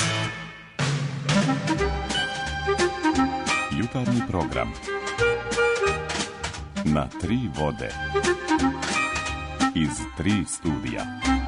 Jutarnji program na tri vode iz tri studija.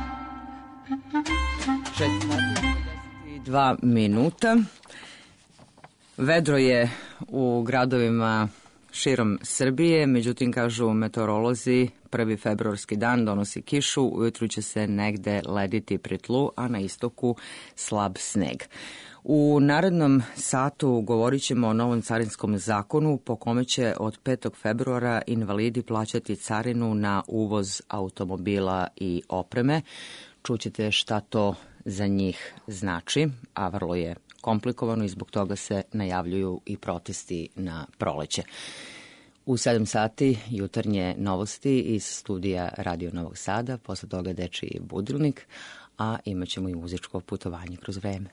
6:52 minuta. Vedro je u gradovima širom Srbije, međutim, kažu meteorolozi, 1. februarski dan donosi kišu, ujutru će se negde lediti pri tlu, a na istoku slab sneg. U narednom satu govorit ćemo o novom carinskom zakonu po kome će od 5. februara invalidi plaćati carinu na uvoz automobila i opreme. Čućete šta to za njih znači, a vrlo je komplikovano i zbog toga se najavljuju i protesti na proleće. U 7 sati jutarnje novosti iz studija Radio Novog Sada, posle toga dečiji budilnik, a imat ćemo i muzičko putovanje kroz vreme.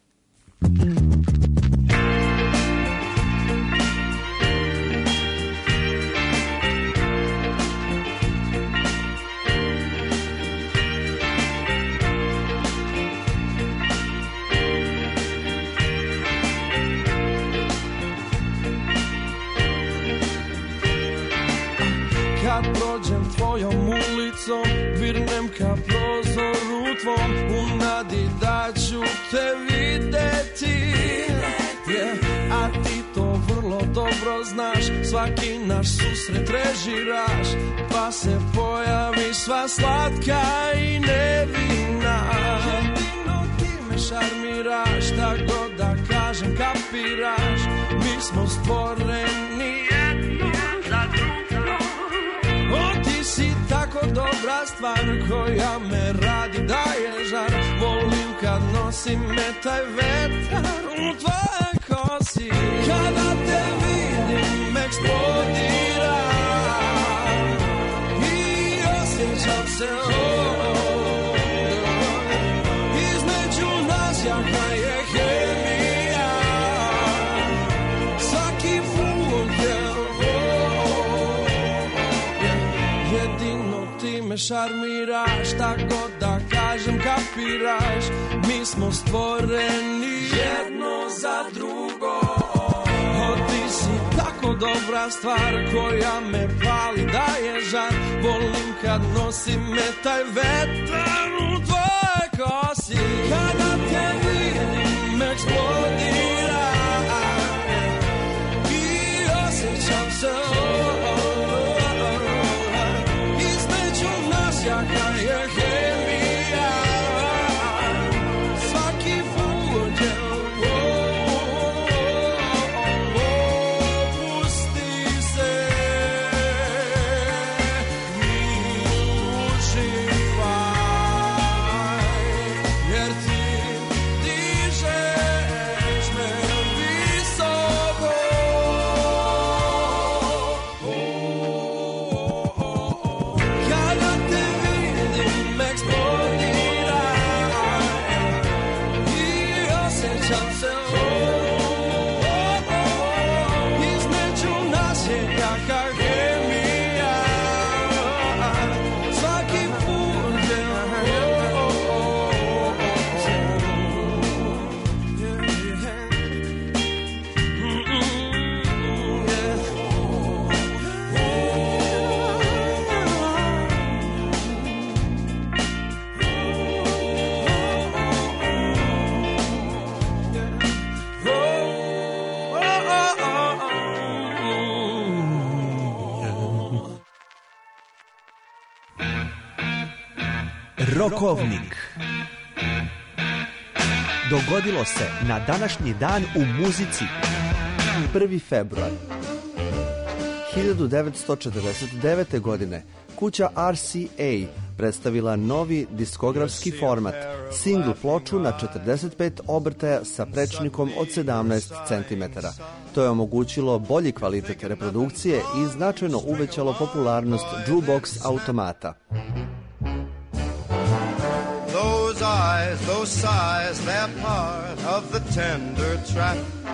Kad prođem tvojom ulicom, virnem ka prozoru tvom, u nadi da ću te videti, a ti to vrlo dobro znaš, svaki naš susret režiraš, pa se pojavi sva slatka i nevina. Jedino ti me šarmiraš, šta god da kažem kapiraš, mi smo stvoreni jedno za drugo. O, ti si tako dobra stvar koja me radi daje žar, volim kad nosi me taj vetar u tvoje kosi. Kada te vidim eksplodira i osjećam se između nas jaka je hemija, svaki put je jedino ti me šarmiraš, šta god da kažem kapiraš, mi smo stvoreni jedno za drugo. O, ti si tako dobra stvar koja me pali daje žar, volim kad nosi me taj vetar u tvoje kosi. Kada te vidim eksplodira i osjećam se jaka je hemija, svaki put je pusti se i uživaj, jer ti dižeš me visoko. Rokovnik. Dogodilo se na današnji dan u muzici. 1. februar 1949. godine kuća RCA predstavila novi diskografski format, single ploču na 45 obrtaja sa prečnikom od 17 cm. To je omogućilo bolji kvalitet reprodukcije i značajno uvećalo popularnost jukebox automata. Those eyes, those sighs, they're part of the tender trap.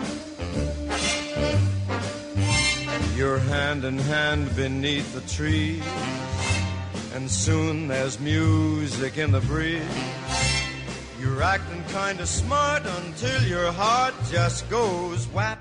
You're hand in hand beneath the tree, and soon there's music in the breeze. You're acting kind of smart until your heart just goes whap.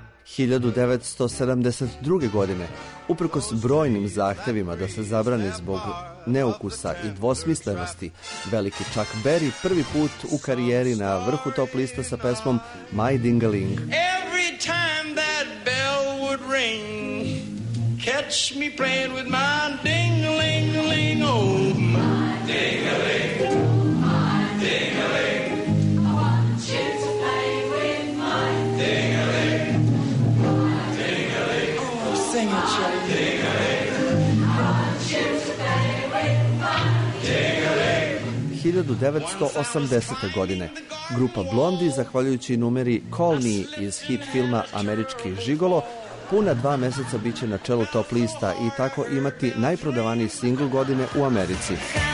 1972. godine, uprkos brojnim zahtevima da se zabrani zbog neukusa i dvosmislenosti, veliki Chuck Berry prvi put u karijeri na vrhu top lista sa pesmom My Ding-a-Ling. Every time that bell would ring, catch me playing with my ding-a-ling-a-ling, oh my ding-a-ling, my ding-a-ling. I want you to play with my ding-a-ling, my ding-a-ling. Oh, sing it, Joey. Ding-a-ling. I want you to play with my ding-a-ling. 1980. godine grupa Blondie, zahvaljujući numeri Call Me iz hit filma Američki žigolo, puna 2 meseca biće na čelu top lista i tako imati najprodavaniji singl godine u Americi.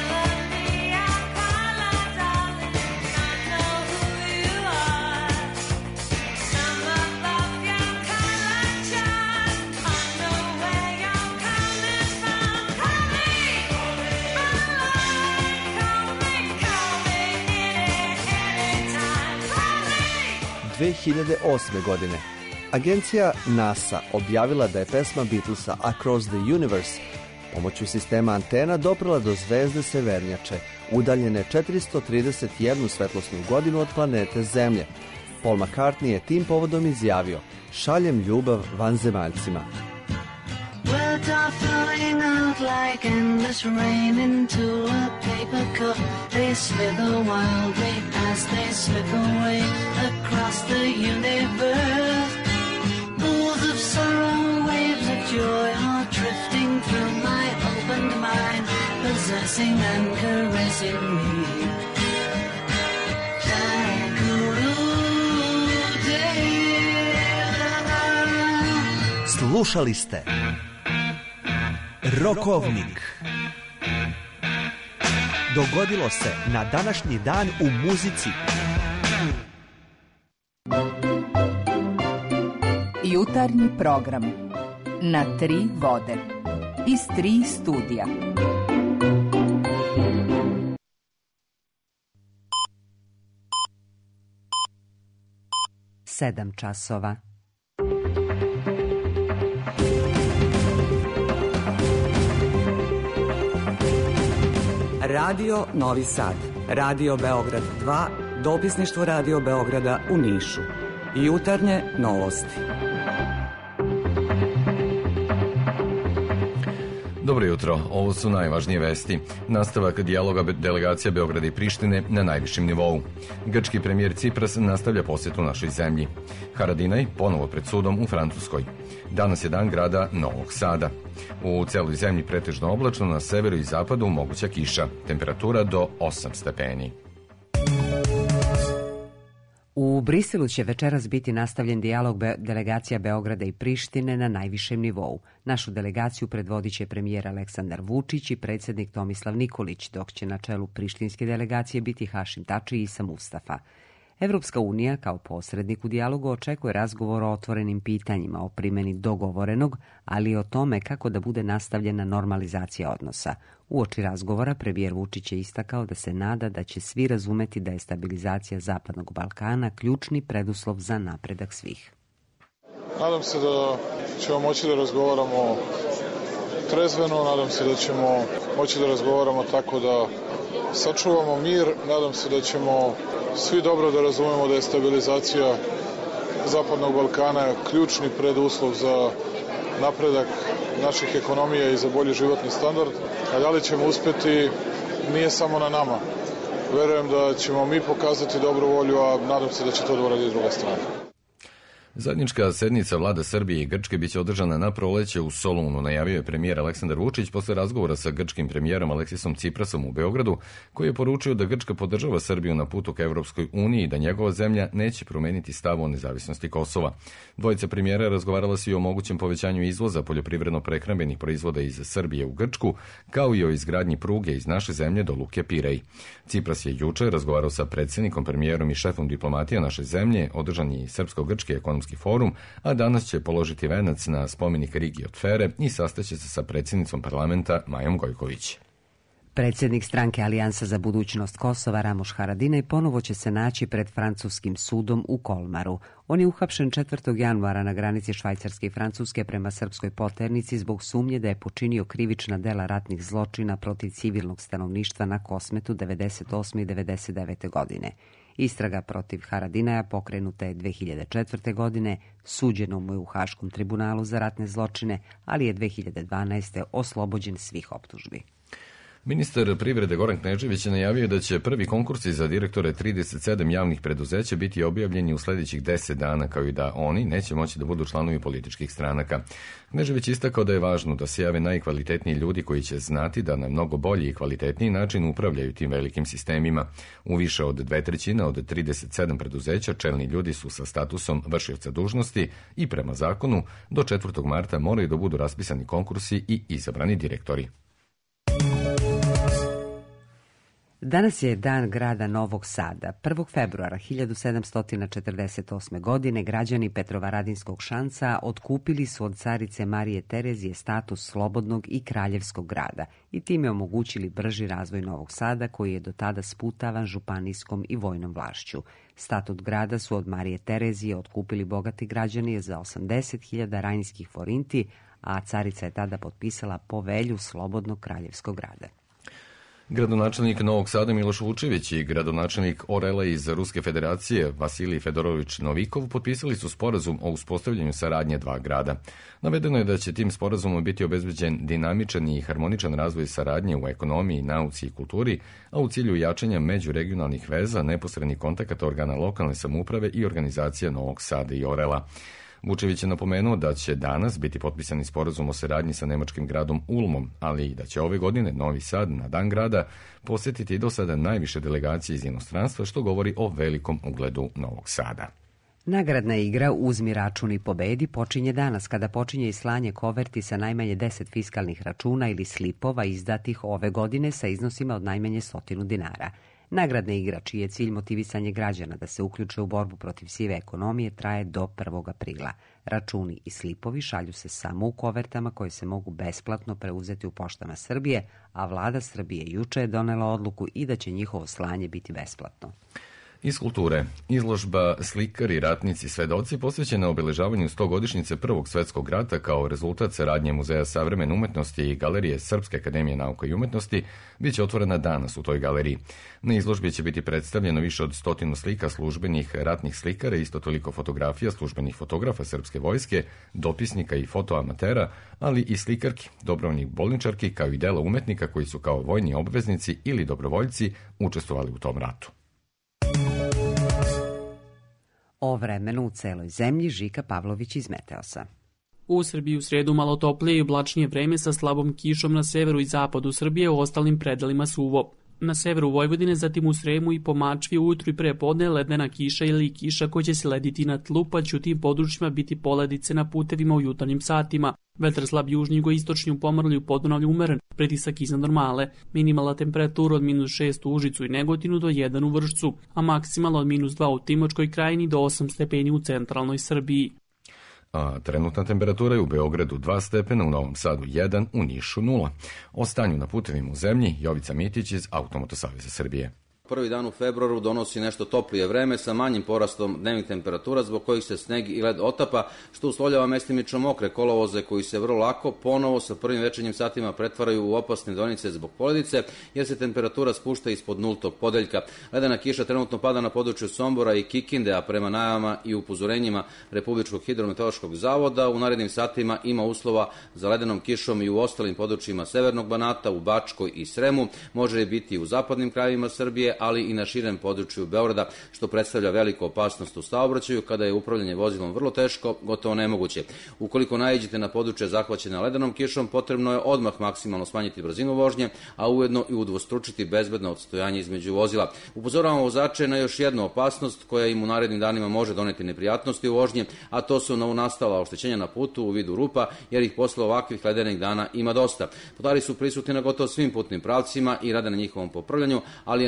– 2008. godine agencija NASA objavila da je pesma Beatlesa Across the Universe pomoću sistema antena doprela do zvezde Severnjače, udaljene 431 svetlosnu godinu od planete Zemlje. Paul McCartney je tim povodom izjavio: "Šaljem ljubav vanzemaljcima." Words are flowing out like endless rain into a paper cup. They slither wildly as they slip away across the universe. Pools of sorrow, waves of joy are drifting through my opened mind, possessing and caressing me. Slušali ste Rokovnik. Dogodilo se na današnji dan u muzici. Jutarnji program na 3 vode iz 3 studija. Sedam časova. Radio Novi Sad, Radio Beograd 2, dopisništvo Radio Beograda u Nišu. Jutarnje novosti. Dobro jutro, ovo su najvažnije vesti. Nastavak dijaloga delegacija Beograda i Prištine na najvišem nivou. Grčki premijer Cipras nastavlja posjetu našoj zemlji. Haradinaj ponovo pred sudom u Francuskoj. Danas je dan grada Novog Sada. U celoj zemlji pretežno oblačno, na severu i zapadu moguća kiša. Temperatura do 8 stepeni. U Briselu će večeras biti nastavljen dijalog delegacija Beograda i Prištine na najvišem nivou. Našu delegaciju predvodit će premijer Aleksandar Vučić i predsjednik Tomislav Nikolić, dok će na čelu prištinske delegacije biti Hašim Tači i Isa Mustafa. Evropska unija kao posrednik u dijalogu očekuje razgovor o otvorenim pitanjima, o primjeni dogovorenog, ali i o tome kako da bude nastavljena normalizacija odnosa. Uoči razgovora premijer Vučić je istakao da se nada da će svi razumeti da je stabilizacija Zapadnog Balkana ključni preduslov za napredak svih. Nadam se da ćemo moći da razgovaramo trezveno, nadam se da ćemo moći da razgovaramo tako da sačuvamo mir, nadam se da ćemo svi dobro da razumemo da je stabilizacija Zapadnog Balkana ključni preduslov za napredak naših ekonomija i za bolji životni standard. A da li ćemo uspjeti, nije samo na nama. Verujem da ćemo mi pokazati dobru volju, a nadam se da će to da uradi druga strana. Zajednička sednica vlada Srbije i Grčke biće održana na proleće u Solunu, najavio je premijer Aleksandar Vučić posle razgovora sa grčkim premijerom Aleksisom Ciprasom u Beogradu, koji je poručio da Grčka podržava Srbiju na putu ka Evropskoj uniji i da njegova zemlja neće promeniti stav o nezavisnosti Kosova. Dvojica premijera razgovarala su i o mogućem povećanju izvoza poljoprivredno-prehrambenih proizvoda iz Srbije u Grčku, kao i o izgradnji pruge iz naše zemlje do luke Pirej. Cipras je juče razgovarao sa predsjednikom, premijerom i šefom diplomatije naše zemlje, održan je Srpsko-grčki ekonomski forum, a danas će položiti venac na spomenik Rigi od Fere i sastaće se sa predsjednicom parlamenta Majom Gojković. Predsjednik stranke Alijansa za budućnost Kosova Ramuš Haradinaj ponovo će se naći pred francuskim sudom u Kolmaru. On je uhapšen 4. januara na granici Švajcarske i Francuske prema srpskoj poternici zbog sumnje da je počinio krivična dela ratnih zločina protiv civilnog stanovništva na Kosmetu 98. i 99. godine. Istraga protiv Haradinaja pokrenuta je 2004. godine, suđeno mu je u Haškom tribunalu za ratne zločine, ali je 2012. oslobođen svih optužbi. Ministar privrede Goran Knežević je najavio da će prvi konkursi za direktore 37 javnih preduzeća biti objavljeni u sljedećih 10 dana, kao i da oni neće moći da budu članovi političkih stranaka. Knežević istakao da je važno da se jave najkvalitetniji ljudi koji će znati da na mnogo bolji i kvalitetniji način upravljaju tim velikim sistemima. U više od 2/3 od 37 preduzeća čelni ljudi su sa statusom vršioca dužnosti i prema zakonu do 4. marta moraju da budu raspisani konkursi i izabrani direktori. Danas je dan grada Novog Sada. 1. februara 1748. godine građani Petrovaradinskog šanca otkupili su od carice Marije Terezije status slobodnog i kraljevskog grada i time omogućili brži razvoj Novog Sada koji je do tada sputavan županijskom i vojnom vlašću. Statut grada su od Marije Terezije otkupili bogati građani za 80.000 rajnskih forinti, a carica je tada potpisala povelju slobodnog kraljevskog grada. Gradonačelnik Novog Sada Miloš Vučević i gradonačelnik Orela iz Ruske federacije Vasilij Fedorović Novikov potpisali su sporazum o uspostavljanju saradnje dva grada. Navedeno je da će tim sporazumom biti obezbeđen dinamičan i harmoničan razvoj saradnje u ekonomiji, nauci i kulturi, a u cilju jačanja međuregionalnih veza, neposrednih kontakata organa lokalne samouprave i organizacija Novog Sada i Orela. Vučević je napomenuo da će danas biti potpisani sporazum o saradnji sa nemačkim gradom Ulmom, ali i da će ove godine Novi Sad na dan grada posjetiti do sada najviše delegacije iz inostranstva, što govori o velikom ugledu Novog Sada. Nagradna igra Uzmi račun i pobedi počinje danas kada počinje i slanje koverti sa najmanje 10 fiskalnih računa ili slipova izdatih ove godine sa iznosima od najmanje 100 dinara. Nagradna igra, čiji je cilj motivisanje građana da se uključe u borbu protiv sive ekonomije, traje do 1. aprila. Računi i slipovi šalju se samo u kovertama koje se mogu besplatno preuzeti u poštama Srbije, a vlada Srbije juče je donela odluku i da će njihovo slanje biti besplatno. Iz kulture, izložba Slikari, ratnici, svedoci posvećena obeležavanju 100-godišnjice Prvog svjetskog rata kao rezultat saradnje Muzeja savremene umetnosti i Galerije Srpske akademije nauka i umetnosti bit će otvorena danas u toj galeriji. Na izložbi će biti predstavljeno više od 100 slika službenih ratnih slikara, isto toliko fotografija službenih fotografa srpske vojske, dopisnika i fotoamatera, ali i slikarki, dobrovoljnih bolničarki, kao i dela umetnika koji su kao vojni obveznici ili dobrovoljci učestvovali u tom ratu. O vremenu u celoj zemlji Žika Pavlović iz Meteosa. U Srbiji u sredu malo toplije i oblačnije vreme sa slabom kišom na severu i zapadu Srbije, u ostalim predelima suvo. Na severu Vojvodine, zatim u Sremu i po Mačvi ujutru i pre podne ledena kiša ili kiša koja će se lediti na tlu, pa će u tim područjima biti poledice na putevima u jutarnjim satima. Vetar slab južni jugoistočni u Pomorlju i Podunavlju umeren, pritisak iznad normale. Minimalna temperatura od -6 u Užicu i Negotinu do 1 u Vršcu, a maksimalna od -2 u Timočkoj krajini do 8 stepeni u centralnoj Srbiji. A trenutna temperatura je u Beogradu 2 stepena, u Novom Sadu 1, u Nišu 0. O stanju na putevima u zemlji, Jovica Mitić iz Automotosaveza Srbije. Prvi dan u februaru donosi nešto toplije vreme sa manjim porastom dnevnih temperatura zbog kojih se sneg i led otapa, što uslovljava mestimično mokre kolovoze koji se vrlo lako ponovo sa prvim večernjim satima pretvaraju u opasne donice zbog poledice, jer se temperatura spušta ispod nultog podeljka. Ledena kiša trenutno pada na području Sombora i Kikinde, a prema najavama i upozorenjima Republičkog hidrometeorološkog zavoda u narednim satima ima uslova za ledenom kišom i u ostalim područjima Severnog Banata, u Bačkoj i Sremu, može biti i u zapadnim krajevima Srbije, ali i na širem području Beograda, što predstavlja veliku opasnost u saobraćaju kada je upravljanje vozilom vrlo teško, gotovo nemoguće. Ukoliko naiđete na područje zahvaćena ledenom kišom, potrebno je odmah maksimalno smanjiti brzinu vožnje, a ujedno i udvostručiti bezbedno odstojanje između vozila. Upozoravamo vozače na još jednu opasnost koja im u narednim danima može doneti neprijatnosti u vožnji, a to su novonastala oštećenja na putu u vidu rupa, jer ih posle ovakvih ledenih dana ima dosta. Podari su prisutni na gotovo svim putnim pravcima i rade na njihovom popravljanju, ali je nemoguće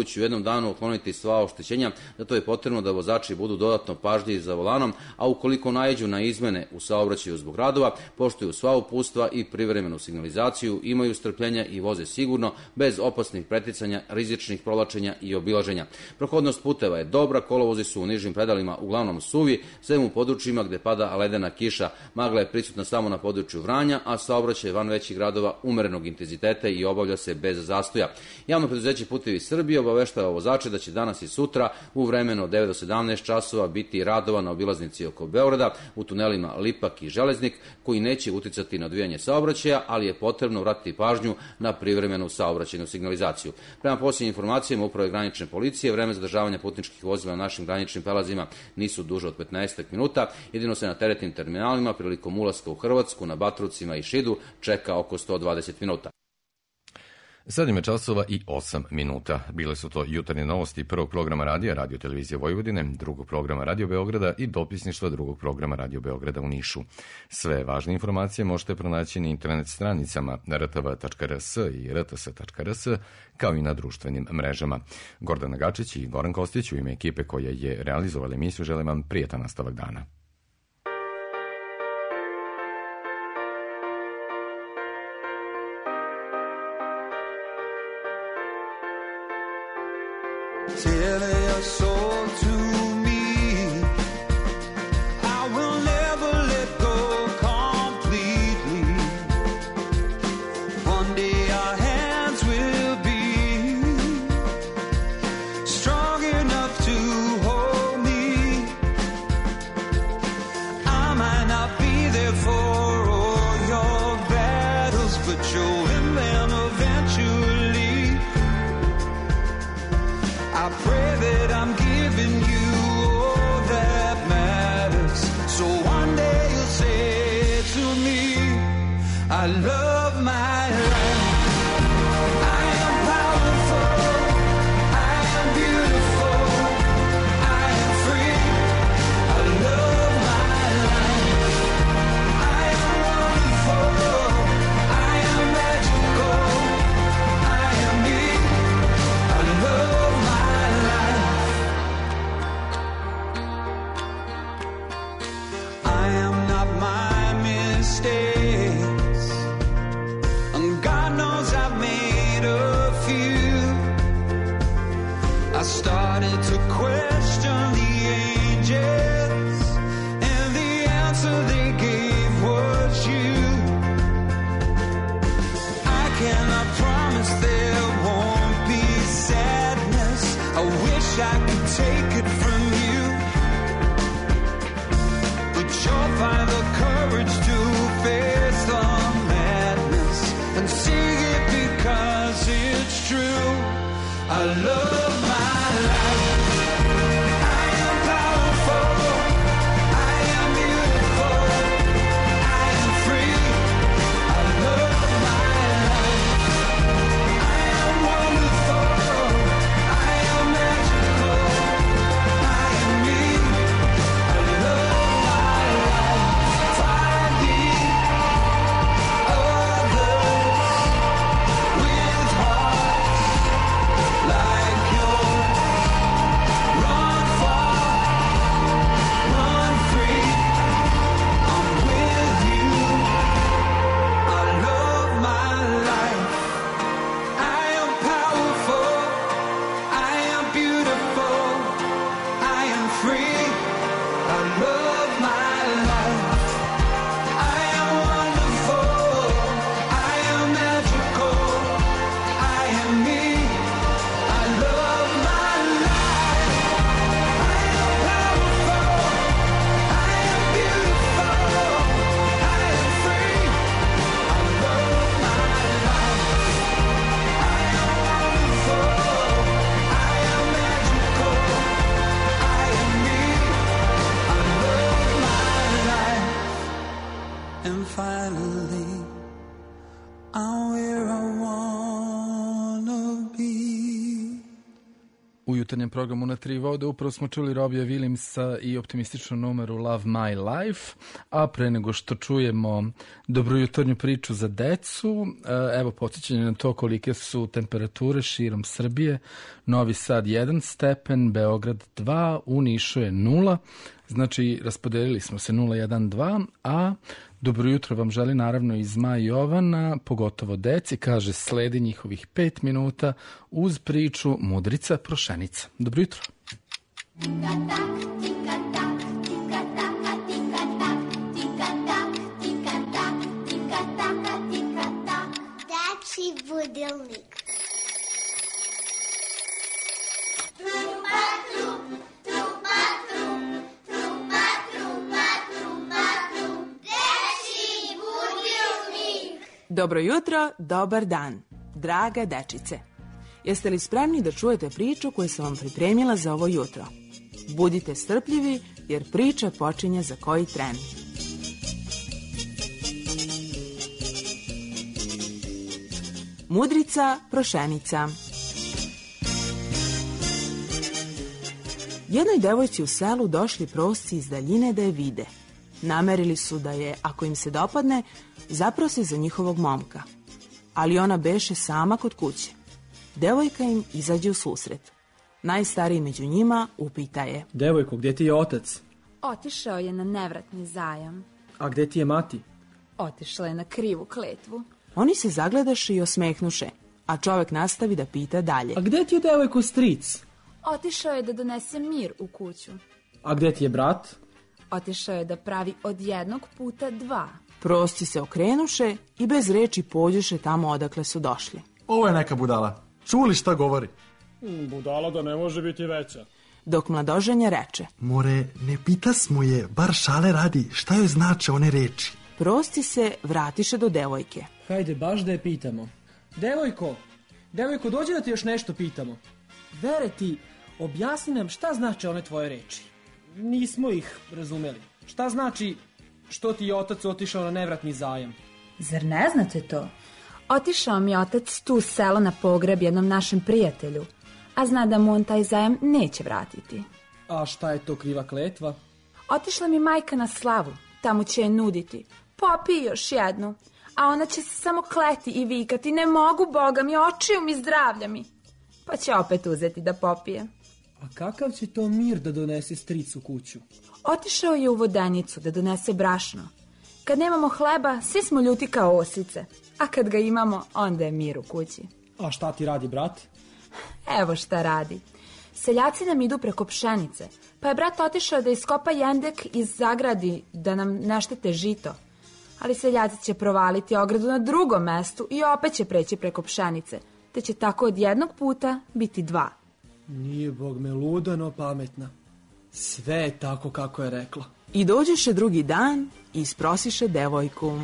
moguće u jednom danu ukloniti sva oštećenja, zato je potrebno da vozači budu dodatno pažljivi za volanom, a ukoliko naiđu na izmene u saobraćaju zbog radova, poštuju sva upustva i privremenu signalizaciju, imaju strpljenja i voze sigurno, bez opasnih preticanja, rizičnih provlačenja i obilaženja. Prohodnost puteva je dobra, kolovozi su u nižim predalima uglavnom suvi, sem u područjima gde pada ledena kiša. Magla je prisutna samo na području Vranja, a saobraćaj van većih gradova umerenog intenziteta i obavlja se bez zastoja. Javno preduzeće Putevi Srbije obaveštava vozače da će danas i sutra u vremenu od 9 do 17 časova biti radova na obilaznici oko Beograda u tunelima Lipak i Železnik, koji neće uticati na odvijanje saobraćaja, ali je potrebno vratiti pažnju na privremenu saobraćajnu signalizaciju. Prema posljednjim informacijama Uprave granične policije, vreme zadržavanja putničkih vozila na našim graničnim prelazima nisu duže od 15 minuta, jedino se na teretnim terminalima prilikom ulaska u Hrvatsku na Batrovcima i Šidu čeka oko 120 minuta. 7 časova i 8 minuta. Bile su to jutarnje novosti prvog programa radija Radio Televizije Vojvodine, drugog programa Radio Beograda i dopisništva drugog programa Radio Beograda u Nišu. Sve važne informacije možete pronaći na internet stranicama rtv.rs i rts.rs, kao i na društvenim mrežama. Gordana Gačić i Goran Kostić u ime ekipe koja je realizovala emisiju želim vam prijetan nastavak dana. Tell your soul to me, I will never let go completely. One day our hands will be strong enough to hold me. I might not be there for all your battles, but you'll win them eventually. I pray that I'm giving you all that matters. So one day you'll say to me, I love my life. I am powerful. I am beautiful. I am free. I love my life. I am wonderful. I am magical. I am me. I love my life. I am not my mistakes, and God knows I've made a few. I started to question the angels, and the answer they gave was you. I cannot promise there won't be sadness. I wish I could take it from you, but you'll find the courage to face the madness and see it because it's true. I love my life. I am powerful. I am beautiful. I am free. I love my life. I am wonderful. I am magical. I am me. I love my life. Find the others with hearts like yours. Run far, run free. I'm with you. I love my life. I am powerful. I am beautiful. I am free. I love my life. I am wonderful. I am magical. I am me. I love my life. I am powerful. I am beautiful. I am free. I love my life. I am wonderful. I am magical. I am me. I love my life. And finally, I'm where I wanna be. U jutarnjem programu Na tri vode upravo smo čuli Robbija Williamsa i optimističnu numeru Love My Life, a pre nego što čujemo dobrojutarnju priču za decu, evo podsjećanje na to kolike su temperature širom Srbije. Novi Sad 1 stepen, Beograd 2, u Nišu je 0, znači raspodelili smo se 0-1-2, a dobro jutro vam želi naravno i Zmaj Jovana, pogotovo deci, kaže sledi njihovih 5 minuta uz priču Mudrica Prošenica. Dobro jutro. Dečji budilnik. Dobro jutro, dobar dan, draga dečice. Jeste li spremni da čujete priču koju sam vam pripremila za ovo jutro? Budite strpljivi jer priča počinje za koji tren. Mudrica Prošenica. Jednoj devojci u selu došli prosci iz daljine da je vide. Namerili su da je, ako im se dopadne, zaprose za njihovog momka. Ali ona beše sama kod kuće. Devojka im izađe u susret. Najstariji među njima upita je: Devojko, gdje ti je otac? Otišao je na nevratni zajam. A gdje ti je mati? Otišla je na krivu kletvu. Oni se zagledaše i osmehnuše, a čovek nastavi da pita dalje: A gdje ti je devojko stric? Otišao je da donese mir u kuću. A gdje ti je brat? Otišao je da pravi od jednog puta 2. Prosci se okrenuše i bez reči pođuše tamo odakle su došli. Ovo je neka budala. Čuli šta govori? Budala da ne može biti veća. Dok mladoženja reče: More, ne pitasmo je, bar šale radi, šta joj znače one reči? Prosci se vratiše do devojke. Hajde, baš da je pitamo. Devojko, dođi da ti još nešto pitamo. Vere ti, objasni nam šta znače one tvoje reči. Nismo ih razumeli. Šta znači što ti je otac otišao na nevratni zajam? Zar ne znate to? Otišao mi je otac tu u selo na pogreb jednom našem prijatelju, a zna da mu on taj zajam neće vratiti. A šta je to kriva kletva? Otišla mi majka na slavu, tamo će je nuditi. Popij još jednu, a ona će se samo kleti i vikati: ne mogu, Boga mi, očiju mi, zdravlja mi. Pa će opet uzeti da popije. A kakav će to mir da donese stric u kuću? Otišao je u vodenicu da donese brašno. Kad nemamo hleba, svi smo ljuti kao osice, a kad ga imamo, onda je mir u kući. A šta ti radi brat? Evo šta radi. Seljaci nam idu preko pšenice, pa je brat otišao da iskopa jendek iz zagradi da nam ne štete žito. Ali seljaci će provaliti ogradu na drugom mestu i opet će preći preko pšenice, te će tako od jednog puta biti 2. Nije Bog me luda, no pametna. Sve je tako kako je rekla. I dođeše drugi dan i isprosiše devojku.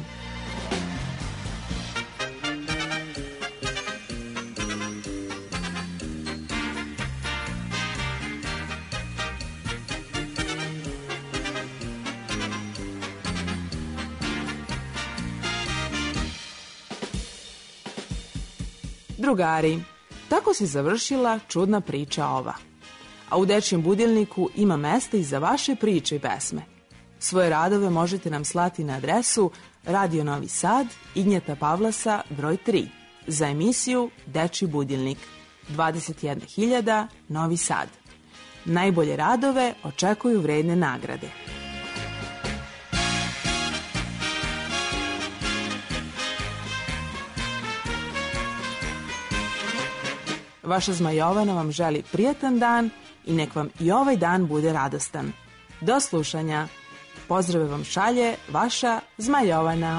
Drugari, tako se završila čudna priča ova. A u Dečjem budilniku ima mesta i za vaše priče i pesme. Svoje radove možete nam slati na adresu Radio Novi Sad, Ignjeta Pavlasa, broj 3, za emisiju Dečji budilnik, 21.000, Novi Sad. Najbolje radove očekuju vredne nagrade. Vaša Zmajovana vam želi prijatan dan i nek vam i ovaj dan bude radostan. Do slušanja. Pozdrave vam šalje vaša Zmajovana.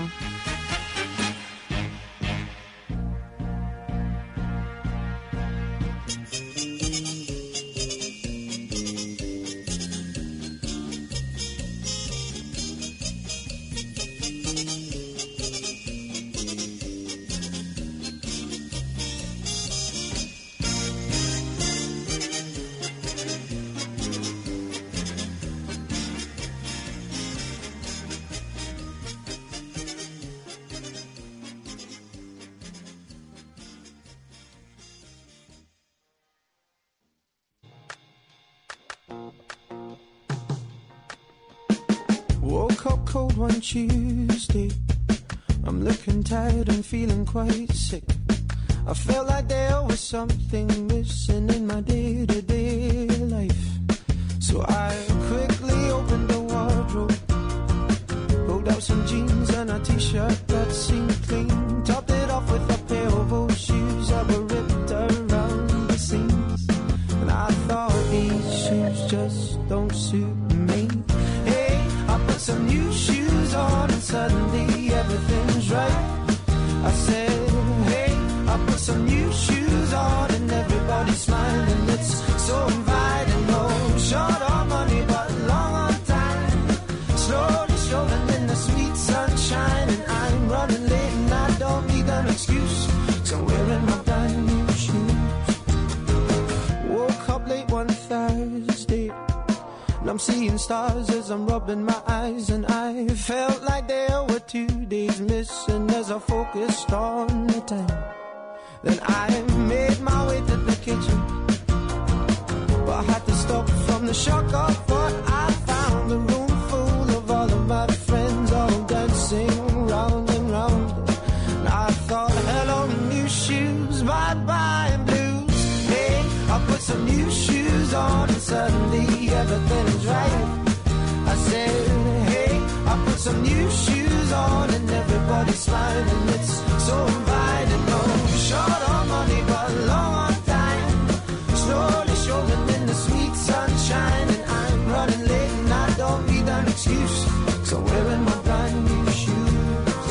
one Tuesday. I'm looking tired and feeling quite sick. I felt like there was something missing in my day-to-day life. So I quickly opened the wardrobe, pulled out some jeans and a t-shirt that seemed clean, topped it off with a pair of old shoes that were ripped around the seams. And I thought these shoes just don't suit me. Hey, I put some new shoes on and suddenly everything's right. I said, hey, I put some new shoes on and everybody's smiling. It's so inviting. No short on money but long on time. Slowly strolling in the sweet sunshine, and I'm running late and I don't need an excuse, so I'm wearing my brand new shoes. Woke up late one Thursday and I'm seeing stars as I'm rubbing my eyes, and I felt like there were 2 days missing as I focused on the time. Then I made my way to the kitchen, but I had to stop from the shock of what I found. A room full of all of my friends all dancing round and round. And I thought, hello new shoes, bye-bye blues. Hey, I put some new shoes on and suddenly everything's right. I said, hey, I put some new shoes on and everybody's smiling. It's so inviting. No short on money but long on time. Slowly strolling in the sweet sunshine, and I'm running late and I don't need an excuse, so I'm wearing my brand new shoes.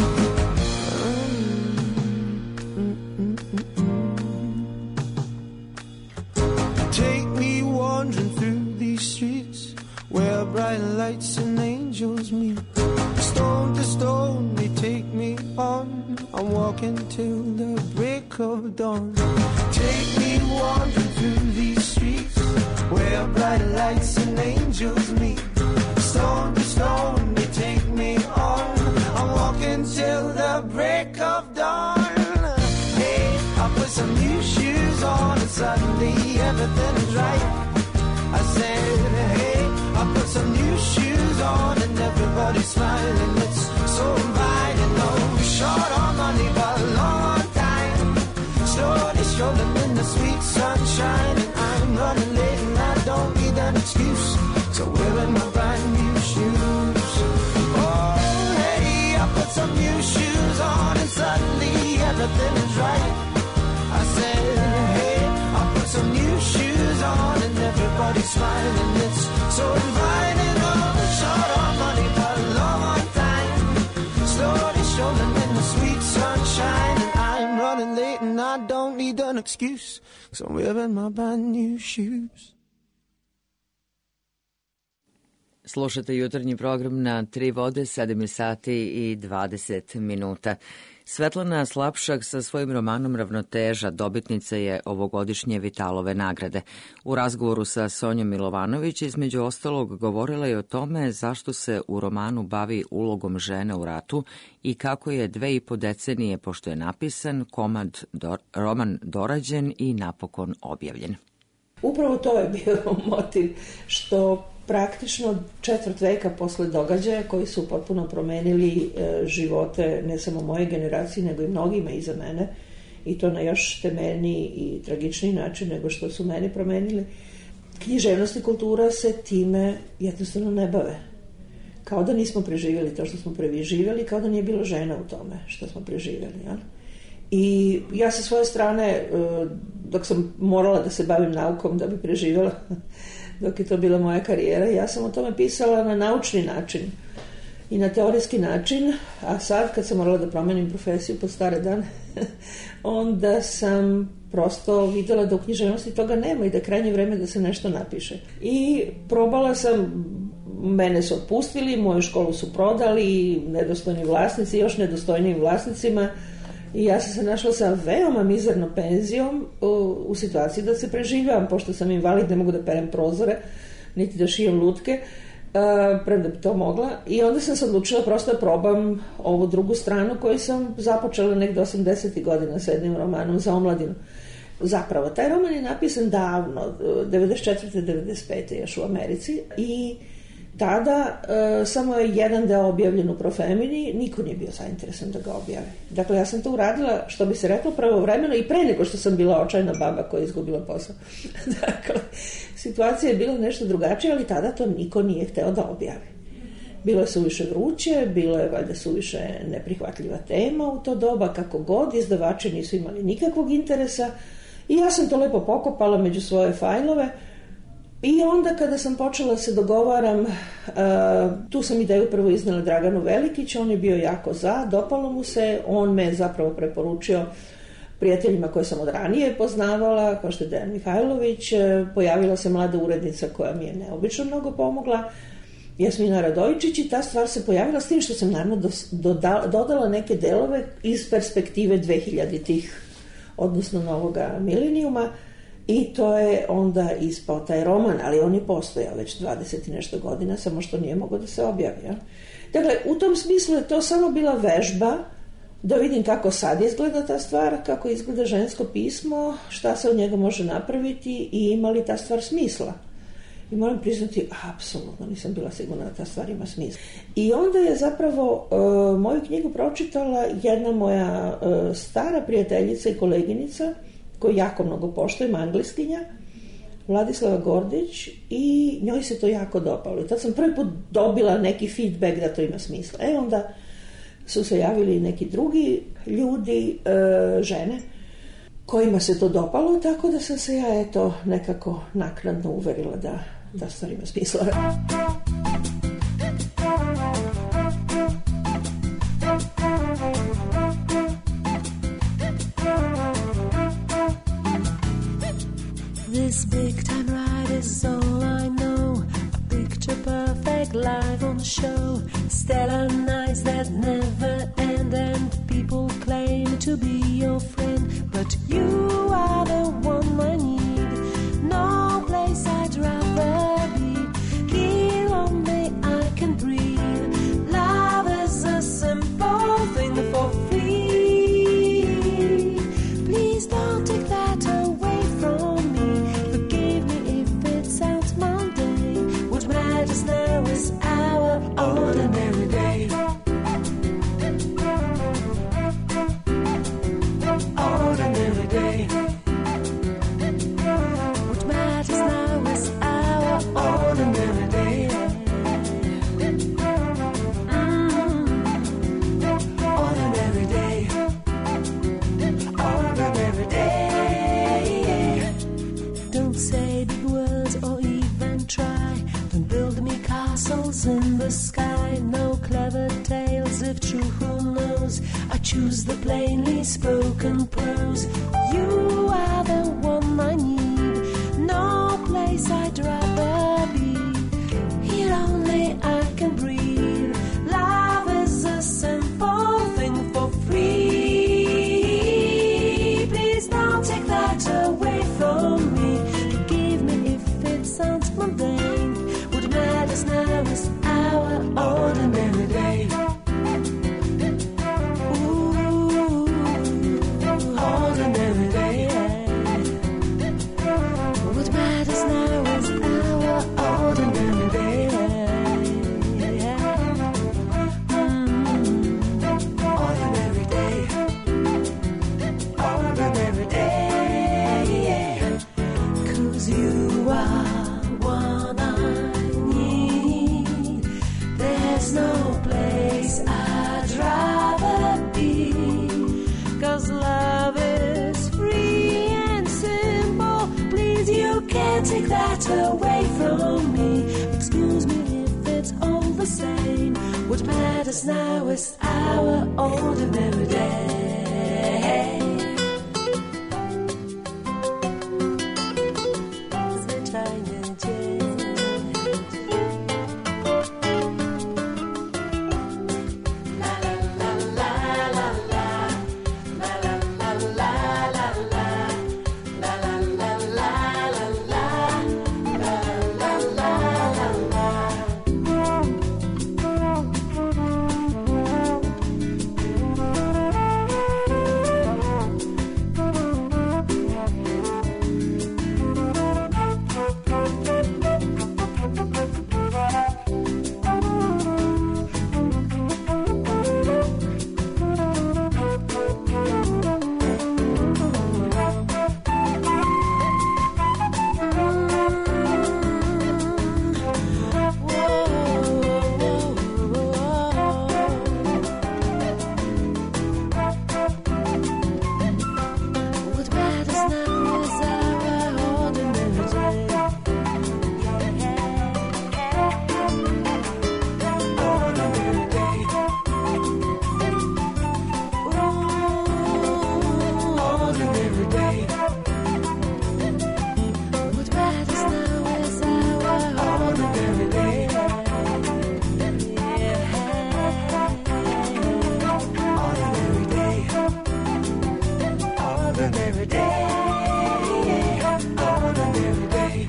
Take me wandering through these streets where bright lights and angels meet. Stone to stone they take me on. I'm walking till the break of dawn. Take me wandering through these streets where bright lights and angels meet. Stone to stone they take me on. I'm walking till the break of dawn. Hey, I put some new shoes on and suddenly everything is right. I said, hey, I put some new shoes on and everybody's smiling. It's so inviting. No short on money but long on time. Slowly strolling in the sweet sunshine, and I'm running late and I don't need an excuse, so wearing my brand new shoes. Oh, hey, I put some new shoes on and suddenly everything is right. I said, hey, I put some new shoes on and everybody's smiling. It's so inviting. Oh, short on money but long on time. Slowly strolling in the sweet sunshine, and I'm running late and I don't need an excuse, so I'm wearing my brand new shoes. Slušate jutarnji program na 3 vode, 7 sati i 20 minuta. Svetlana Slapšak sa svojim romanom Ravnoteža dobitnica je ovogodišnje Vitalove nagrade. U razgovoru sa Sonjom Milovanović između ostalog govorila je o tome zašto se u romanu bavi ulogom žene u ratu i kako je 2,5 decenije pošto je napisan roman dorađen i napokon objavljen. Upravo to je bio motiv, što praktično 4 veka posle događaja koji su potpuno promenili živote ne samo moje generacije, nego i mnogima iza mene, i to na još temeljniji i tragičniji način nego što su meni promenili. Književnost i kultura se time jednostavno ne bave. Kao da nismo preživjeli to što smo preživjeli, kao da nije bilo žena u tome što smo preživjeli. Ja? I ja sa svoje strane, dok sam morala da se bavim naukom da bi preživjela, dok je to bila moja karijera, ja sam o tome pisala na naučni način i na teorijski način, a sad kad sam morala da promenim profesiju pod stare dane, onda sam prosto videla da u književnosti toga nema i da je krajnje vreme da se nešto napiše. I probala sam, mene su otpustili, moju školu su prodali, nedostojni vlasnici, još nedostojnijim vlasnicima, i ja sam se našla sa veoma mizernom penzijom u situaciji da se preživljavam, pošto sam invalid, ne mogu da perem prozore, niti da šijem lutke, premda bi to mogla. I onda sam se odlučila prosto da probam ovu drugu stranu koju sam započela nekde 80. godina sa jednim romanom za omladinu. Zapravo, taj roman je napisan davno, 94. 95. još u Americi, i Tada samo je jedan deo objavljen u Profemini, niko nije bio zainteresan da ga objavi. Dakle, ja sam to uradila, što bi se reklo, pravovremeno i pre nego što sam bila očajna baba koja je izgubila posao. Dakle, situacija je bila nešto drugačija, ali tada to niko nije hteo da objavi. Bilo je suviše vruće, bilo je valjda suviše neprihvatljiva tema u to doba, kako god, izdavači nisu imali nikakvog interesa i ja sam to lepo pokopala među svoje fajlove. I onda kada sam počela se dogovaram, tu sam ideju prvo iznela Draganu Velikić, on je bio jako za, dopalo mu se, on me zapravo preporučio prijateljima koje sam od ranije poznavala, kao što je Dejan Mihajlović, pojavila se mlada urednica koja mi je neobično mnogo pomogla, Jasmina Radojičić, i ta stvar se pojavila s tim što sam naravno dodala neke delove iz perspektive 2000-ih, odnosno novoga milenijuma, i to je onda ispao taj roman, ali on je postojao već 20 i nešto godina, samo što nije mogao da se objavi. Ja? Dakle, u tom smislu je to samo bila vežba da vidim kako sad izgleda ta stvar, kako izgleda žensko pismo, šta se od njega može napraviti i ima li ta stvar smisla. I moram priznati, apsolutno nisam bila sigurna da ta stvar ima smisla. I onda je zapravo moju knjigu pročitala jedna moja stara prijateljica i koleginica, koju jako mnogo poštujem, angleskinja, Vladislava Gordić, i njoj se to jako dopalo. I tad sam prvi put dobila neki feedback da to ima smisla. Onda su se javili neki drugi ljudi, žene, kojima se to dopalo, tako da sam se ja nekako naknadno uverila da stvar ima smisla. This big time ride is all I know. A picture perfect live on the show. Stellar nights that never end, and people claim to be your friend, but you are the one I need. No place I'd rather be. Here only I can breathe. Love is a simple thing for free. Please don't take that away from me. Now is our ordinary day. Ordinary day. What matters now is our ordinary day. Ordinary day. Ordinary day. Don't say big words or even try. Don't build me castles in the sky. No clever tales, if true, who knows? I choose the plainly spoken prose. You are the one I need. No place I'd rather be. Here only I can breathe. Love is a simple thing for free. Please don't take that away from me. Forgive me if it sounds mundane. What matters now is our ordinary day. Ooh, ordinary day. What matters now is our ordinary day. Ordinary day. Ordinary day. 'Cause you are one there's no place I'd rather be. 'Cause love is free and simple. Please, you can't take that away from me. Excuse me if it's all the same. What matters now is our ordinary day. ordinary day. Ordinary day.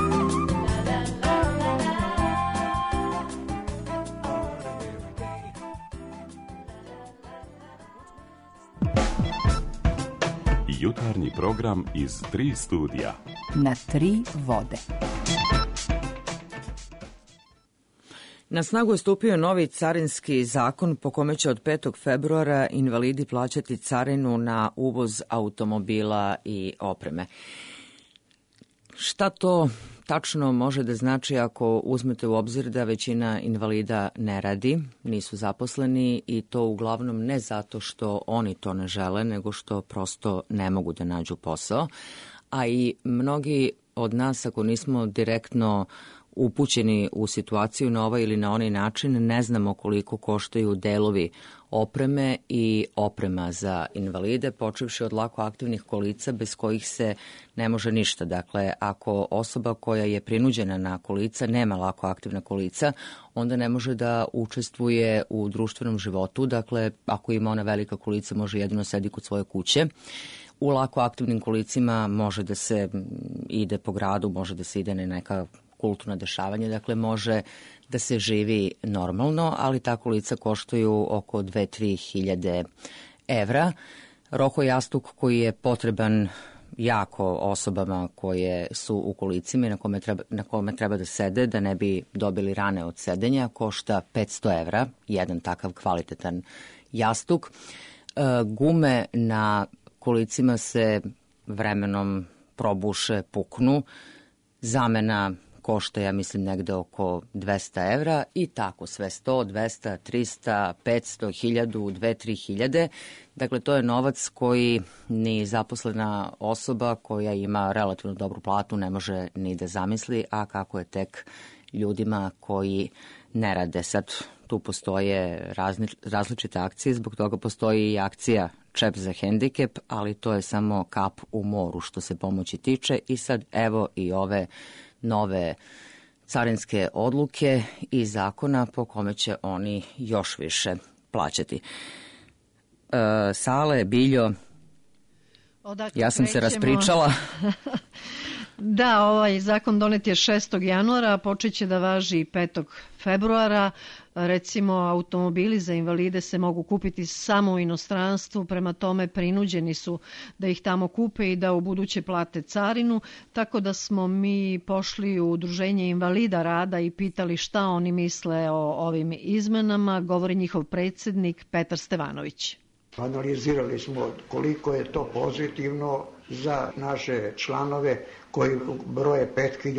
Jutarnji program iz 3 studija. Na 3 vode. Na snagu je stupio novi carinski zakon po kome će od 5. februara invalidi plaćati carinu na uvoz automobila i opreme. Šta to tačno može da znači ako uzmete u obzir da većina invalida ne radi, nisu zaposleni i to uglavnom ne zato što oni to ne žele, nego što prosto ne mogu da nađu posao, a i mnogi od nas, ako nismo direktno upućeni u situaciju na ovaj ili na onaj način, ne znamo koliko koštaju delovi opreme i oprema za invalide, počevši od lako aktivnih kolica bez kojih se ne može ništa. Dakle, ako osoba koja je prinuđena na kolica nema lako aktivna kolica, onda ne može da učestvuje u društvenom životu. Dakle, ako ima ona velika kolica, može jedino sedi kod svoje kuće. U lako aktivnim kolicima može da se ide po gradu, može da se ide na neka kulturna dešavanja, dakle može da se živi normalno, ali ta kolica koštaju oko 2-3 hiljade evra. Roko jastuk koji je potreban jako osobama koje su u kolicima i na kome treba da sede, da ne bi dobili rane od sedenja, košta 500 evra, jedan takav kvalitetan jastuk. Gume na kolicima se vremenom probuše, puknu, zamena košta, ja mislim, negde oko 200 evra i tako sve 100, 200, 300, 500, 1000, 2-3 hiljade. Dakle, to je novac koji ni zaposlena osoba koja ima relativno dobru platu ne može ni da zamisli, a kako je tek ljudima koji ne rade. Sad tu postoje različite akcije, zbog toga postoji i akcija Čep za hendikep, ali to je samo kap u moru što se pomoći tiče i sad evo i ove nove carinske odluke i zakona po kome će oni još više plaćati. Sale, Biljo, Odakle ja sam se raspričala. Da, ovaj zakon donet je 6. januara, počeće da važi 5. februara. Recimo, automobili za invalide se mogu kupiti samo u inostranstvu, prema tome prinuđeni su da ih tamo kupe i da u buduće plate carinu, tako da smo mi pošli u Udruženje invalida rada i pitali šta oni misle o ovim izmenama, govori njihov predsjednik Petar Stevanović. Analizirali smo koliko je to pozitivno za naše članove koji broje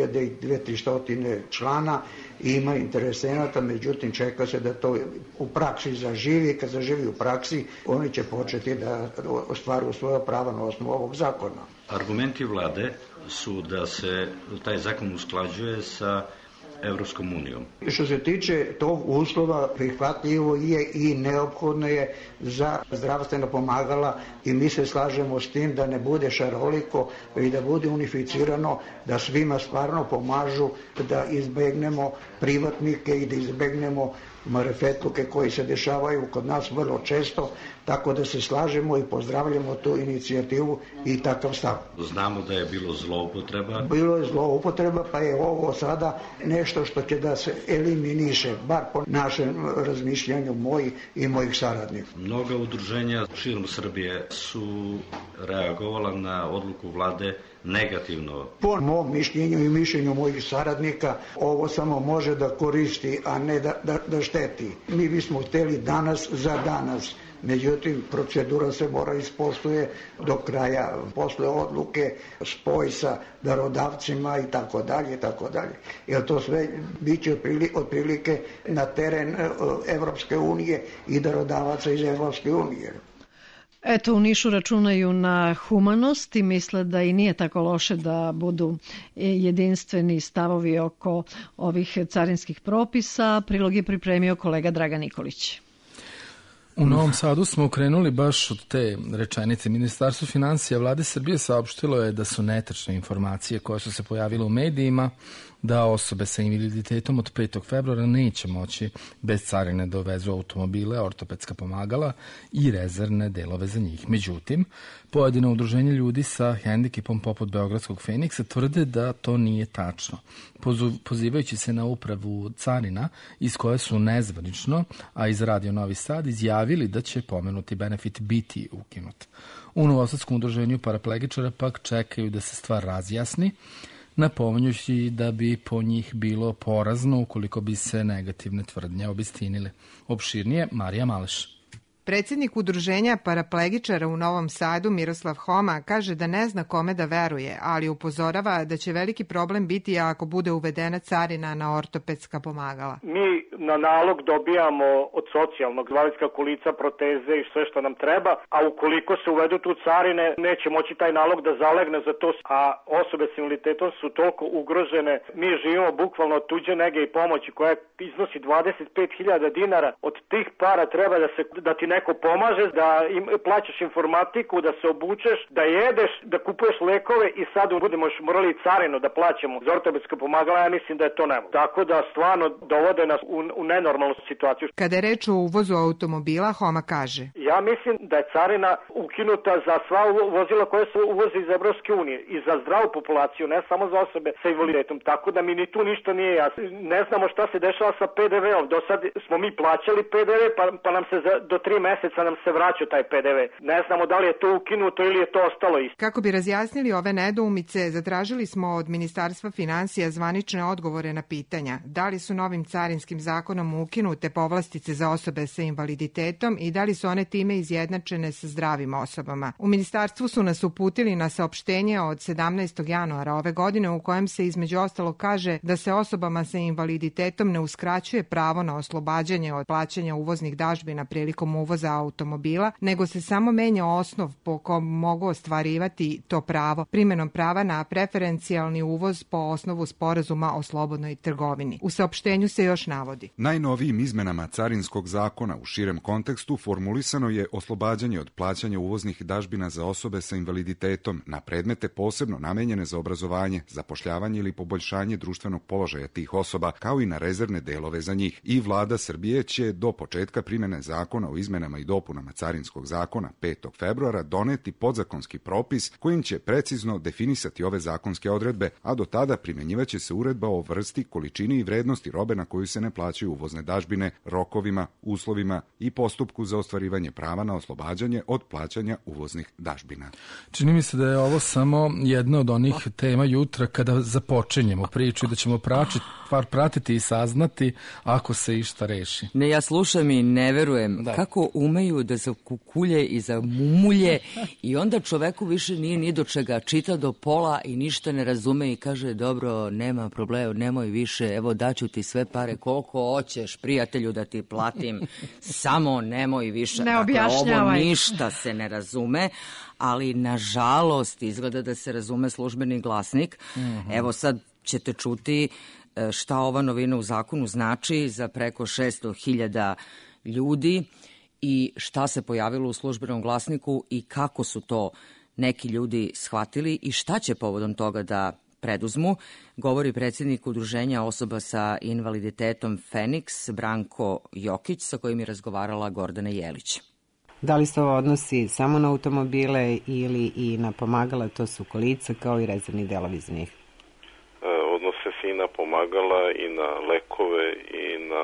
5200 člana i ima interesenata, međutim čeka se da to u praksi zaživi. Kad zaživi u praksi, oni će početi da ostvaruju svoja prava na osnovu ovog zakona. Argumenti vlade su da se taj zakon usklađuje sa Evropskom unijom. Što se tiče tog uslova, prihvatljivo je i neophodno je za zdravstvena pomagala i mi se slažemo s tim da ne bude šaroliko i da bude unificirano, da svima stvarno pomažu, da izbegnemo privatnike i da izbegnemo marifetluke koji se dešavaju kod nas vrlo često, tako da se slažemo i pozdravljamo tu inicijativu i takav stav. Znamo da je bilo zloupotreba. Bilo je zloupotreba, pa je ovo sada nešto što će da se eliminiše, bar po našem razmišljanju moji i mojih saradnika. Mnoga udruženja širom Srbije su reagovala na odluku vlade negativno. Po mom mišljenju i mišljenju mojih saradnika, ovo samo može da koristi, a ne da šteti. Mi bismo hteli danas za danas. Međutim, procedura se mora ispoštuje do kraja, posle odluke, spoj sa darodavcima i tako dalje, tako dalje. Jer to sve biće otprilike na teren Evropske unije i darodavaca iz Evropske unije. Eto, u Nišu računaju na humanost i misle da i nije tako loše da budu jedinstveni stavovi oko ovih carinskih propisa. Prilog je pripremio kolega Dragan Nikolić. U Novom Sadu smo krenuli baš od te rečenice. Ministarstvo financija Vlade Srbije saopštilo je da su netačne informacije koje su se pojavile u medijima da osobe sa invaliditetom od 5. februara neće moći bez carine da dovezu automobile, ortopedska pomagala i rezervne delove za njih. Međutim, pojedino udruženje ljudi sa hendikepom poput Beogradskog Feniksa tvrde da to nije tačno. Pozivajući se na upravu carina iz koje su nezvanično, a iz Radio Novi Sad, izjavili da će pomenuti benefit biti ukinut. U Novosadskom udruženju paraplegičara pak čekaju da se stvar razjasni, napominjući da bi po njih bilo porazno ukoliko bi se negativne tvrdnje obistinile. Opširnije, Marija Maleš. Predsjednik udruženja paraplegičara u Novom Sadu Miroslav Homa kaže da ne zna kome da veruje, ali upozorava da će veliki problem biti ako bude uvedena carina na ortopedska pomagala. Mi na nalog dobijamo od socijalnog invalidska kolica, proteze i sve što nam treba, a ukoliko se uvedu tu carine, neće moći taj nalog da zalegne za to, a osobe s invaliditetom su toliko ugrožene. Mi živimo bukvalno od tuđe nege i pomoći koja iznosi 25.000 dinara. Od tih para treba da ti neko pomaže, da plaćaš informatiku, da se obučeš, da jedeš, da kupuješ lekove i sad budemo još morali carinu da plaćamo za ortopedska pomagala. Ja mislim da je to nemoguće. Tako da stvarno dovode nas u nenormalnu situaciju. Kada je reč o uvozu automobila, Homa kaže: Ja mislim da je carina ukinuta za sva vozila koje se uvoze iz Evropske unije i za zdravu populaciju, ne samo za osobe sa invaliditetom. Tako da mi ni tu ništa nije jasno. Ne znamo šta se dešava sa PDV-om. Do sad smo mi plaćali PDV, pa nam se do 3 meseca nam se vraća taj PDV. Ne znamo da li je to ukinuto ili je to ostalo isto. Kako bi razjasnili ove nedoumice, zatražili smo od Ministarstva financija zvanične odgovore na pitanja da li su novim carinskim zakonom ukinute povlastice za osobe sa invaliditetom i da li su one time izjednačene sa zdravim osobama. U Ministarstvu su nas uputili na saopštenje od 17. januara ove godine u kojem se između ostalog kaže da se osobama sa invaliditetom ne uskraćuje pravo na oslobađanje od plaćanja uvoznih dažbina prilikom uvoza automobila, nego se samo menja osnov po kom mogu ostvarivati to pravo primjenom prava na preferencijalni uvoz po osnovu sporazuma o slobodnoj trgovini. U saopštenju se još navodi: Najnovijim izmenama carinskog zakona u širem kontekstu formulisano je oslobađanje od plaćanja uvoznih dažbina za osobe sa invaliditetom na predmete posebno namenjene za obrazovanje, zapošljavanje ili poboljšanje društvenog položaja tih osoba, kao i na rezervne delove za njih. I Vlada Srbije će do početka primjene zakona o izmenama i dopunama carinskog zakona 5. februara doneti podzakonski propis kojim će precizno definisati ove zakonske odredbe, a do tada primjenjivaće se uredba o vrsti, količini i vrednosti robe na koju se ne plaćaju uvozne dažbine, rokovima, uslovima i postupku za ostvarivanje prava na oslobađanje od plaćanja uvoznih dažbina. Čini mi se da je ovo samo jedna od onih tema jutra kada započinjemo priču i da ćemo pratiti i saznati ako se išta reši. Ne, ja slušam i ne verujem kako umeju da zakukulje i zamumulje i onda čoveku više nije ni do čega, čita do pola i ništa ne razume i kaže: dobro, nema problema, nemoj više, evo daću ti sve pare koliko hoćeš, prijatelju, da ti platim, samo nemoj više. Ne objašnjavaj. Ovo ništa se ne razume, ali nažalost izgleda da se razume službeni glasnik. Evo sad ćete čuti šta ova novina u zakonu znači za preko 600.000 ljudi i šta se pojavilo u službenom glasniku i kako su to neki ljudi shvatili i šta će povodom toga da preduzmu, govori predsjednik udruženja osoba sa invaliditetom Feniks, Branko Jokić, sa kojim je razgovarala Gordana Jelić. Da li se ovo odnosi samo na automobile ili i na pomagala, to su kolica kao i rezervni delovi za njih? Odnose se i na pomagala i na lekove i na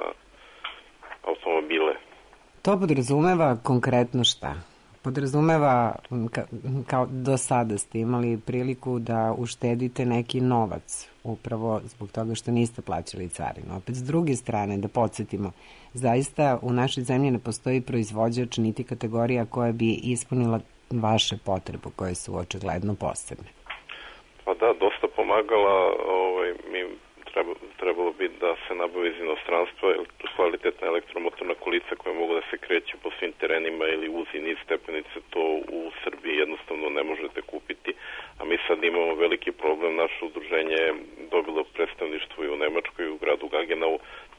automobile. To podrazumeva konkretno šta? Podrazumeva, kao do sada ste imali priliku da uštedite neki novac, upravo zbog toga što niste plaćali carinu. Opet s druge strane, da podsjetimo, zaista u našoj zemlji ne postoji proizvođač niti kategorija koja bi ispunila vaše potrebe, koje su očigledno posebne. Pa da, dosta pomagala, mi trebalo bi da se nabavi iz inostranstva kvalitetna elektromotorna kolica koja mogu da se kreću po svim terenima ili uzi niz stepenice, to u Srbiji jednostavno ne možete kupiti, a mi sad imamo veliki problem. Naše udruženje je dobilo predstavništvo i u Nemačkoj i u gradu Gagenau,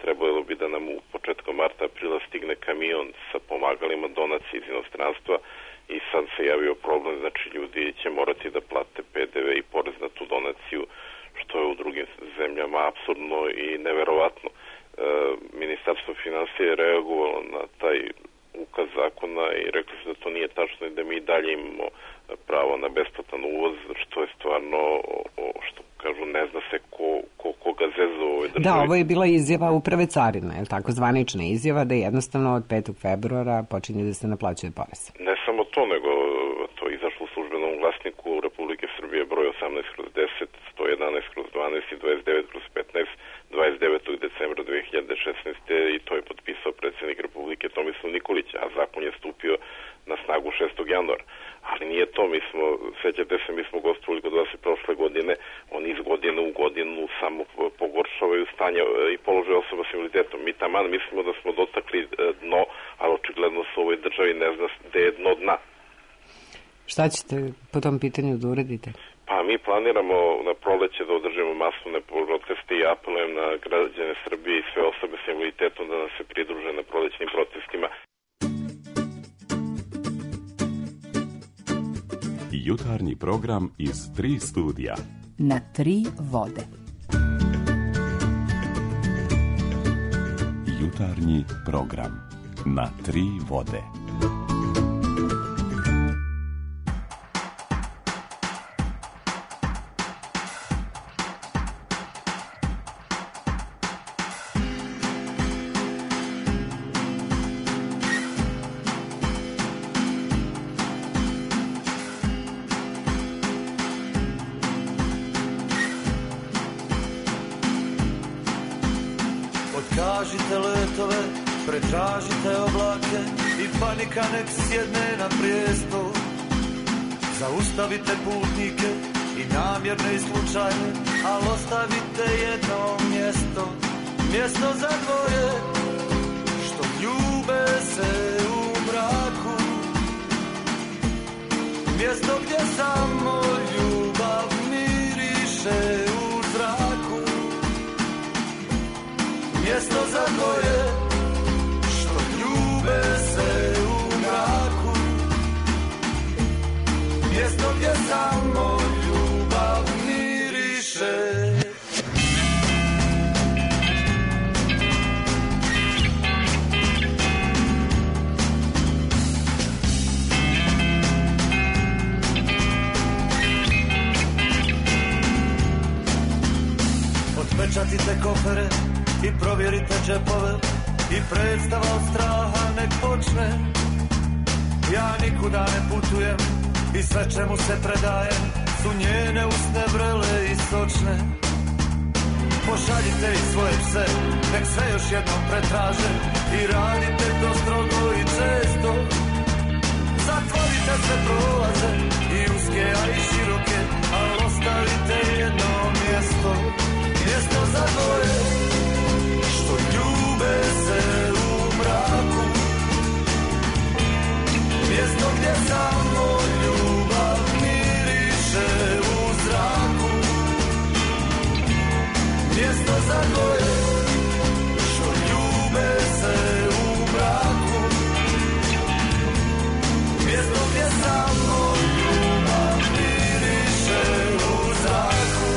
trebalo bi da nam u početkom marta, aprila stigne kamion sa pomagalima donacije iz inostranstva i sad se javio problem, znači ljudi će morati da plate PDV i porez na tu donaciju, što je u drugim zemljama apsurdno i neverovatno. Ministarstvo finansija je reagovalo na taj ukaz zakona i rekli su da to nije tačno i da mi dalje imamo pravo na besplatan uvoz, što je stvarno, što kažu, ne zna se koga zeza u ovoj državi. Da, ovo je bila izjava Uprave carina, je li tako, zvanična izjava da jednostavno od 5. februara počinje da se naplaćuje porez. Ne samo to, nego to je izašlo u službenom glasniku Republike Srbije broj 18/10, 111/12 i 29/15, 29. decembra 2016. i to je potpisao predsjednik Republike Tomislav Nikolić, a zakon je stupio na snagu 6. januara. Ali nije to, sećate se, mi smo gostovali kod vas i prošle godine, oni iz godine u godinu samo pogoršavaju stanje i položaj osoba s invaliditetom. Mi taman mislimo da smo dotakli dno, ali očigledno se u ovoj državi ne zna gde je dno dna. Šta ćete po tom pitanju da uradite? Pa mi planiramo na proleće da održimo masovne proteste i apelujem na građane Srbije i sve osobe s invaliditetom da nas se pridruže na prolećnim protestima. Jutarnji program iz 3 studija. Na 3 vode. Jutarnji program na 3 vode. Tražite letove, pretražite oblake i panika nek sjedne na prijesto. Zaustavite putnike i namjerne i slučajne, ali ostavite jedno mjesto, mjesto za dvoje što ljube se u mraku, mjesto gdje samo ljubav miriše u zraku. Mjesto za dvoje što ljube se u mraku, mjesto gdje samo ljubav miriše. Otpečatite kofere i provjerite džepove i predstava od straha nek počne. Ja nikuda ne putujem i sve čemu se predajem su njene usne vrele i sočne. Pošaljite i svoje pse, nek sve još jednom pretraže i radite to strogo i često. Zatvorite sve prolaze i uske, a i široke, ali ostavite jedno mjesto, mjesto za dvoje što ljube se u mraku, mjesto gdje samo ljubav miriše u zraku, mjesto za dvoje što ljube se u mraku, mjesto gdje samo ljubav miriše u zraku.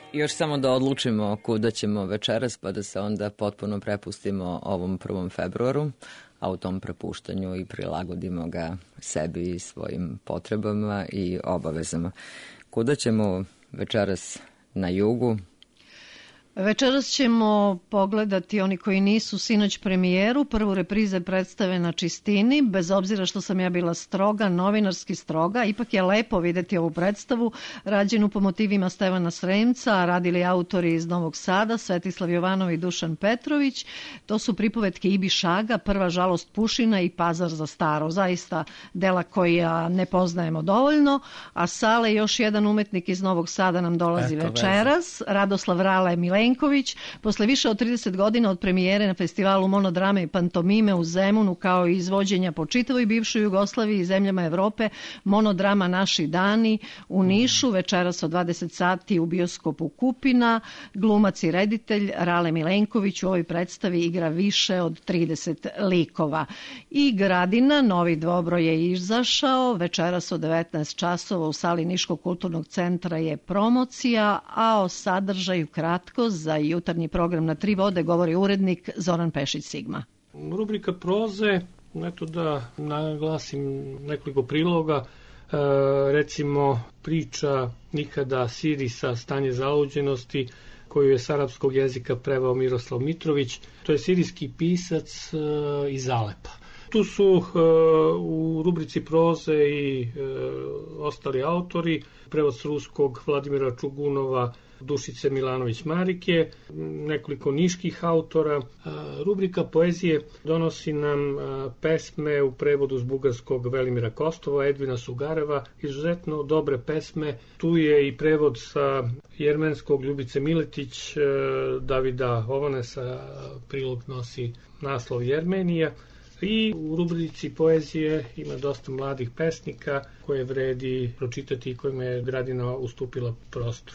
Još samo da odlučimo kuda ćemo večeras, pa da se onda potpuno prepustimo ovom 1. februaru, a u tom prepuštanju i prilagodimo ga sebi i svojim potrebama i obavezama. Kuda ćemo večeras na jugu? Večeras ćemo pogledati, oni koji nisu, sinoć premijeru, prvu reprize predstave Na čistini. Bez obzira što sam ja bila stroga, novinarski stroga, ipak je lepo videti ovu predstavu, rađenu po motivima Stevana Sremca, a radili autori iz Novog Sada, Svetislav Jovanov i Dušan Petrović. To su pripovetke Ibi Šaga, Prva žalost Pušina i Pazar za staro. Zaista dela koja ne poznajemo dovoljno, a Sale, još jedan umetnik iz Novog Sada, nam dolazi večeras. Radoslav Rale Milenković, posle više od 30 godina od premijere na festivalu monodrame i pantomime u Zemunu, kao i izvođenja po čitavoj bivšoj Jugoslaviji i zemljama Evrope, monodrama Naši dani u Nišu, večeras od 20 sati u bioskopu Kupina. Glumac i reditelj Rale Milenković u ovoj predstavi igra više od 30 likova. I Gradina, novi dvobroj je izašao, večeras od 19 časova u sali Niškog kulturnog centra je promocija, a o sadržaju kratko za jutarnji program Na tri vode govori urednik Zoran Pešić-Sigma. Rubrika proze, eto da naglasim nekoliko priloga, recimo priča Nikada Sirisa, Stanje zaluđenosti, koju je s arapskog jezika preveo Miroslav Mitrović. To je sirijski pisac iz Alepa. Tu su u rubrici proze i ostali autori, prevod s ruskog Vladimira Čugunova, Dušice Milanović-Marike, nekoliko niških autora. Rubrika poezije donosi nam pesme u prevodu s bugarskog Velimira Kostova, Edvina Sugareva, izuzetno dobre pesme. Tu je i prevod sa jermenskog Ljubice Miletić, Davida Ovanesa, prilog nosi naslov Jermenija. I u rubrici poezije ima dosta mladih pesnika koje vredi pročitati i kojima je Gradina ustupila prostor.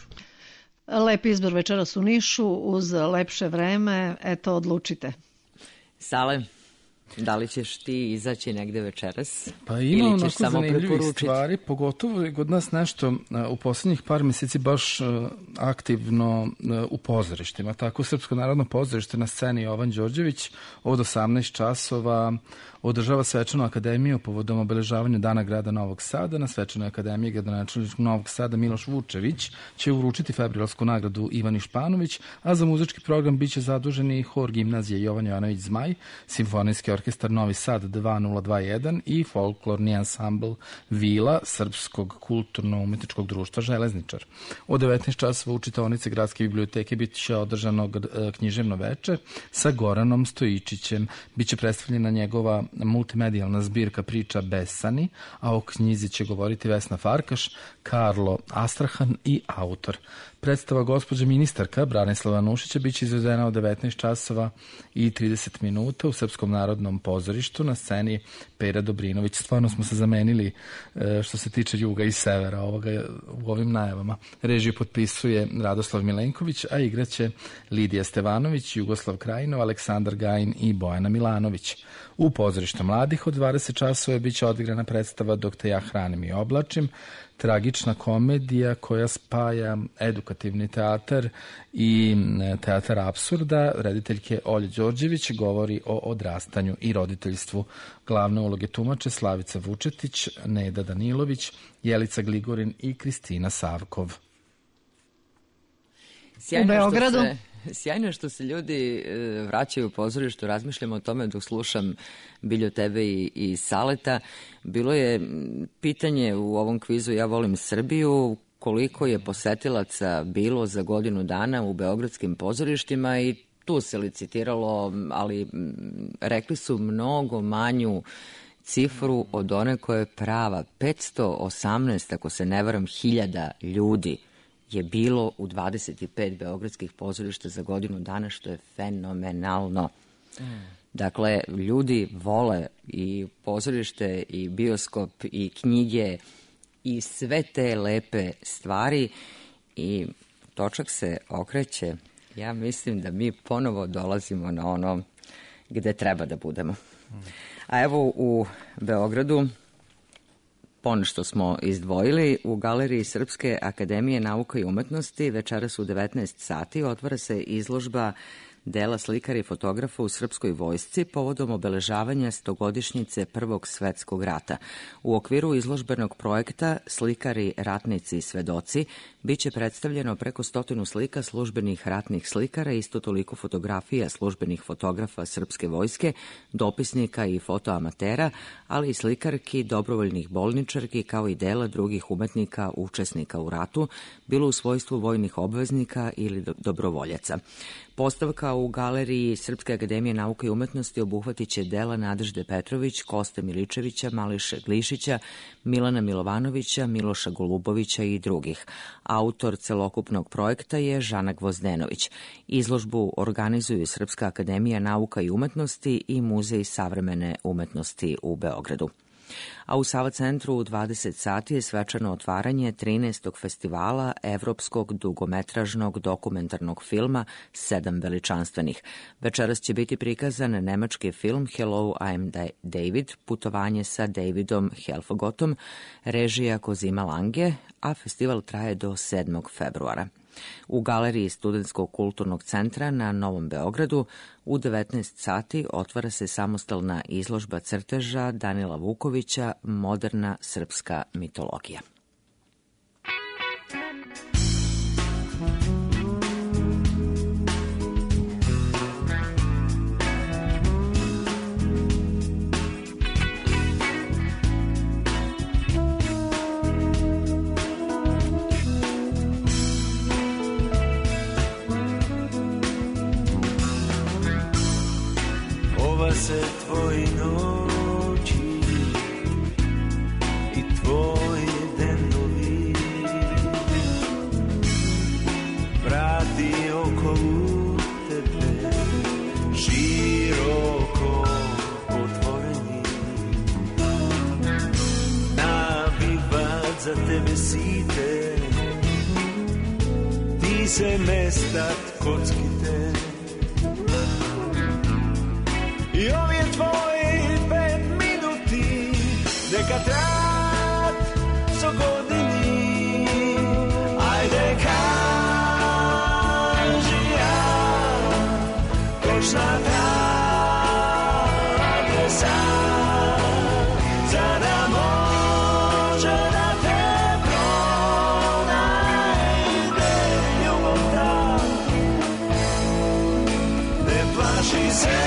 Lep izbor večeras u Nišu uz lepše vreme, eto odlučite. Sale, da li ćeš ti izaći negde večeras? Pa ima onako zanimljivih stvari, pogotovo je kod nas nešto u posljednjih par mjeseci baš aktivno u pozorištima. Tako Srpsko narodno pozorište na sceni Jovan Đorđević od 18 časova održava svečanu akademiju povodom obeležavanja Dana grada Novog Sada. Na svečanoj akademiji gradonačelnik Novog Sada Miloš Vučević će uručiti februarsku nagradu Ivani Španović, a za muzički program biće zaduženi hor gimnazije Jovan Jovanović Zmaj, Simfonijski orkestar Novi Sad 2021 i folklorni ansambl Vila Srpskog kulturno-umetničkog društva Železničar. Od 19 časova u čitaonici Gradske biblioteke bit će održano književno veče sa Goranom Stojičićem. Biće predstavljena njegova multimedijalna zbirka priča Besani, a o knjizi će govoriti Vesna Farkaš, Karlo Astrahan i autor. Predstava Gospođa ministarka Branislava Nušića biće izvedena od 19 časova i 30 minuta u Srpskom narodnom pozorištu na sceni Pera Dobrinović. Stvarno smo se zamenili što se tiče juga i severa u ovim najavama. Režiju potpisuje Radoslav Milenković, a igraće Lidija Stevanović, Jugoslav Krajinov, Aleksandar Gajin i Bojana Milanović. U pozorištu mladih od 20 časova biće odigrana predstava Dok te ja hranim i oblačim, tragična komedija koja spaja edukativni teatar i teatar apsurda. Rediteljke Olje Đorđević govori o odrastanju i roditeljstvu. Glavne uloge tumače Slavica Vučetić, Neda Danilović, Jelica Gligorin i Kristina Savkov. U Beogradu. Sjajno je što se ljudi vraćaju u pozorištu, razmišljam o tome dok slušam Biljo tebe i Saleta. Bilo je pitanje u ovom kvizu Ja volim Srbiju, koliko je posetilaca bilo za godinu dana u beogradskim pozorištima i tu se licitiralo, ali rekli su mnogo manju cifru od one koja je prava. 518, ako se ne varam, 1000 ljudi je bilo u 25 beogradskih pozorišta za godinu dana, što je fenomenalno. Dakle, ljudi vole i pozorište, i bioskop, i knjige, i sve te lepe stvari i točak se okreće. Ja mislim da mi ponovo dolazimo na ono gde treba da budemo. A evo u Beogradu ponešto smo izdvojili. U Galeriji Srpske akademije nauka i umetnosti večeras u 19 sati otvara se izložba dela slikara i fotografa u srpskoj vojsci povodom obeležavanja 100-godišnjice Prvog svetskog rata. U okviru izložbenog projekta Slikari, ratnici i svedoci biće predstavljeno preko 100 slika službenih ratnih slikara i isto toliko fotografija službenih fotografa srpske vojske, dopisnika i fotoamatera, ali i slikarki, dobrovoljnih bolničarki kao i dela drugih umetnika učesnika u ratu, bilo u svojstvu vojnih obveznika ili dobrovoljaca. Postavka u Galeriji Srpske akademije nauka i umetnosti obuhvatit će dela Nadežde Petrović, Koste Miličevića, Mališe Glišića, Milana Milovanovića, Miloša Golubovića i drugih. Autor celokupnog projekta je Žana Gvozdenović. Izložbu organizuju Srpska akademija nauka i umetnosti i Muzej savremene umetnosti u Beogradu. A u Sava centru u 20 sati je svečano otvaranje 13. festivala evropskog dugometražnog dokumentarnog filma 7 veličanstvenih. Večeras će biti prikazan nemački film Hello, I'm David, putovanje sa Davidom Helfgotom, režija Kozima Lange, a festival traje do 7. februara. U Galeriji Studentskog kulturnog centra na Novom Beogradu u 19 sati otvara se samostalna izložba crteža Danila Vukovića Moderna srpska mitologija. Se tvoji noći i tvoji denovi vrati okolo tebe široko otvoreni, nabivat za tebe site, ti se mestat kockite. I ovi tvoji 5 minuti neka trajat 100 godini. Ajde kaži ja točna ta adresa, za da može da te pronajde ljubota. Ne plaši se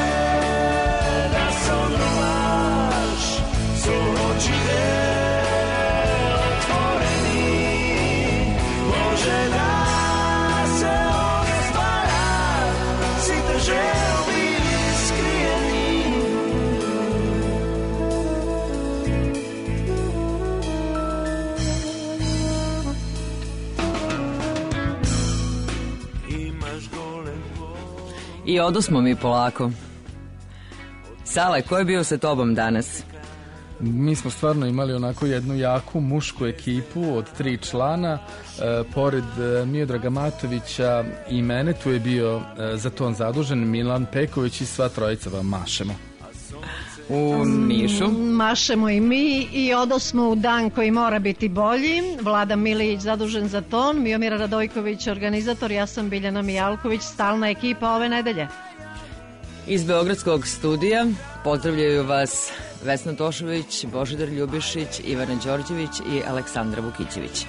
I odosmo mi polako. Sale, ko je bio sa tobom danas? Mi smo stvarno imali onako jednu jaku mušku ekipu od 3 člana. Pored Miodraga Matovića i mene, tu je bio za ton zadužen Milan Peković i sva trojica vam mašemo. U Nišu mašemo i mi i odosmo u dan koji mora biti bolji. Vlada Milić zadužen za ton, Miomira Radojković organizator, ja sam Biljana Mijalković, stalna ekipa ove nedelje. Iz Beogradskog studija pozdravljaju vas Vesna Tošović, Božidar Ljubišić, Ivana Đorđević i Aleksandra Vukićević.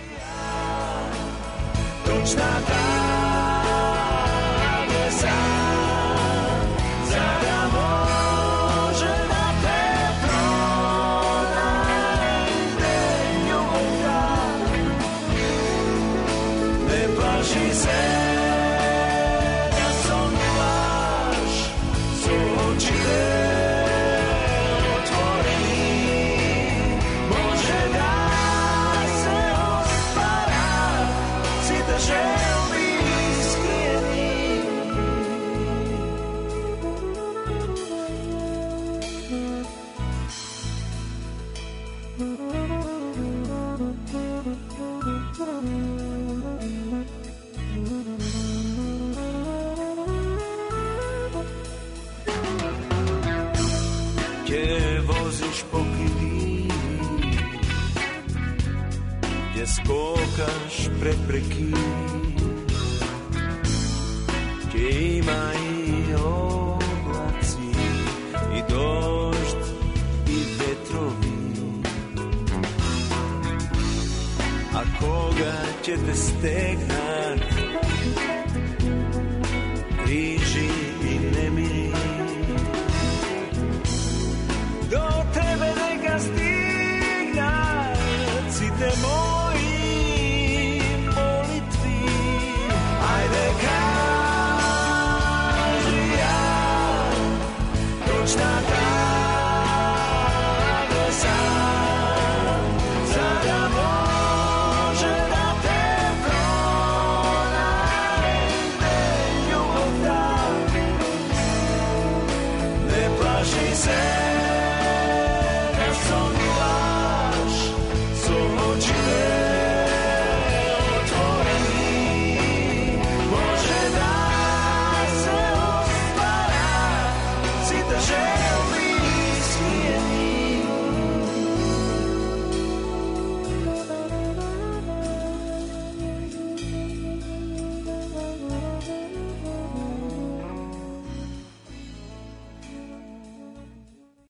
preskokaš prepreki, gdje ima i oblaci i dožd i vetrovi. A koga će te stegnat križi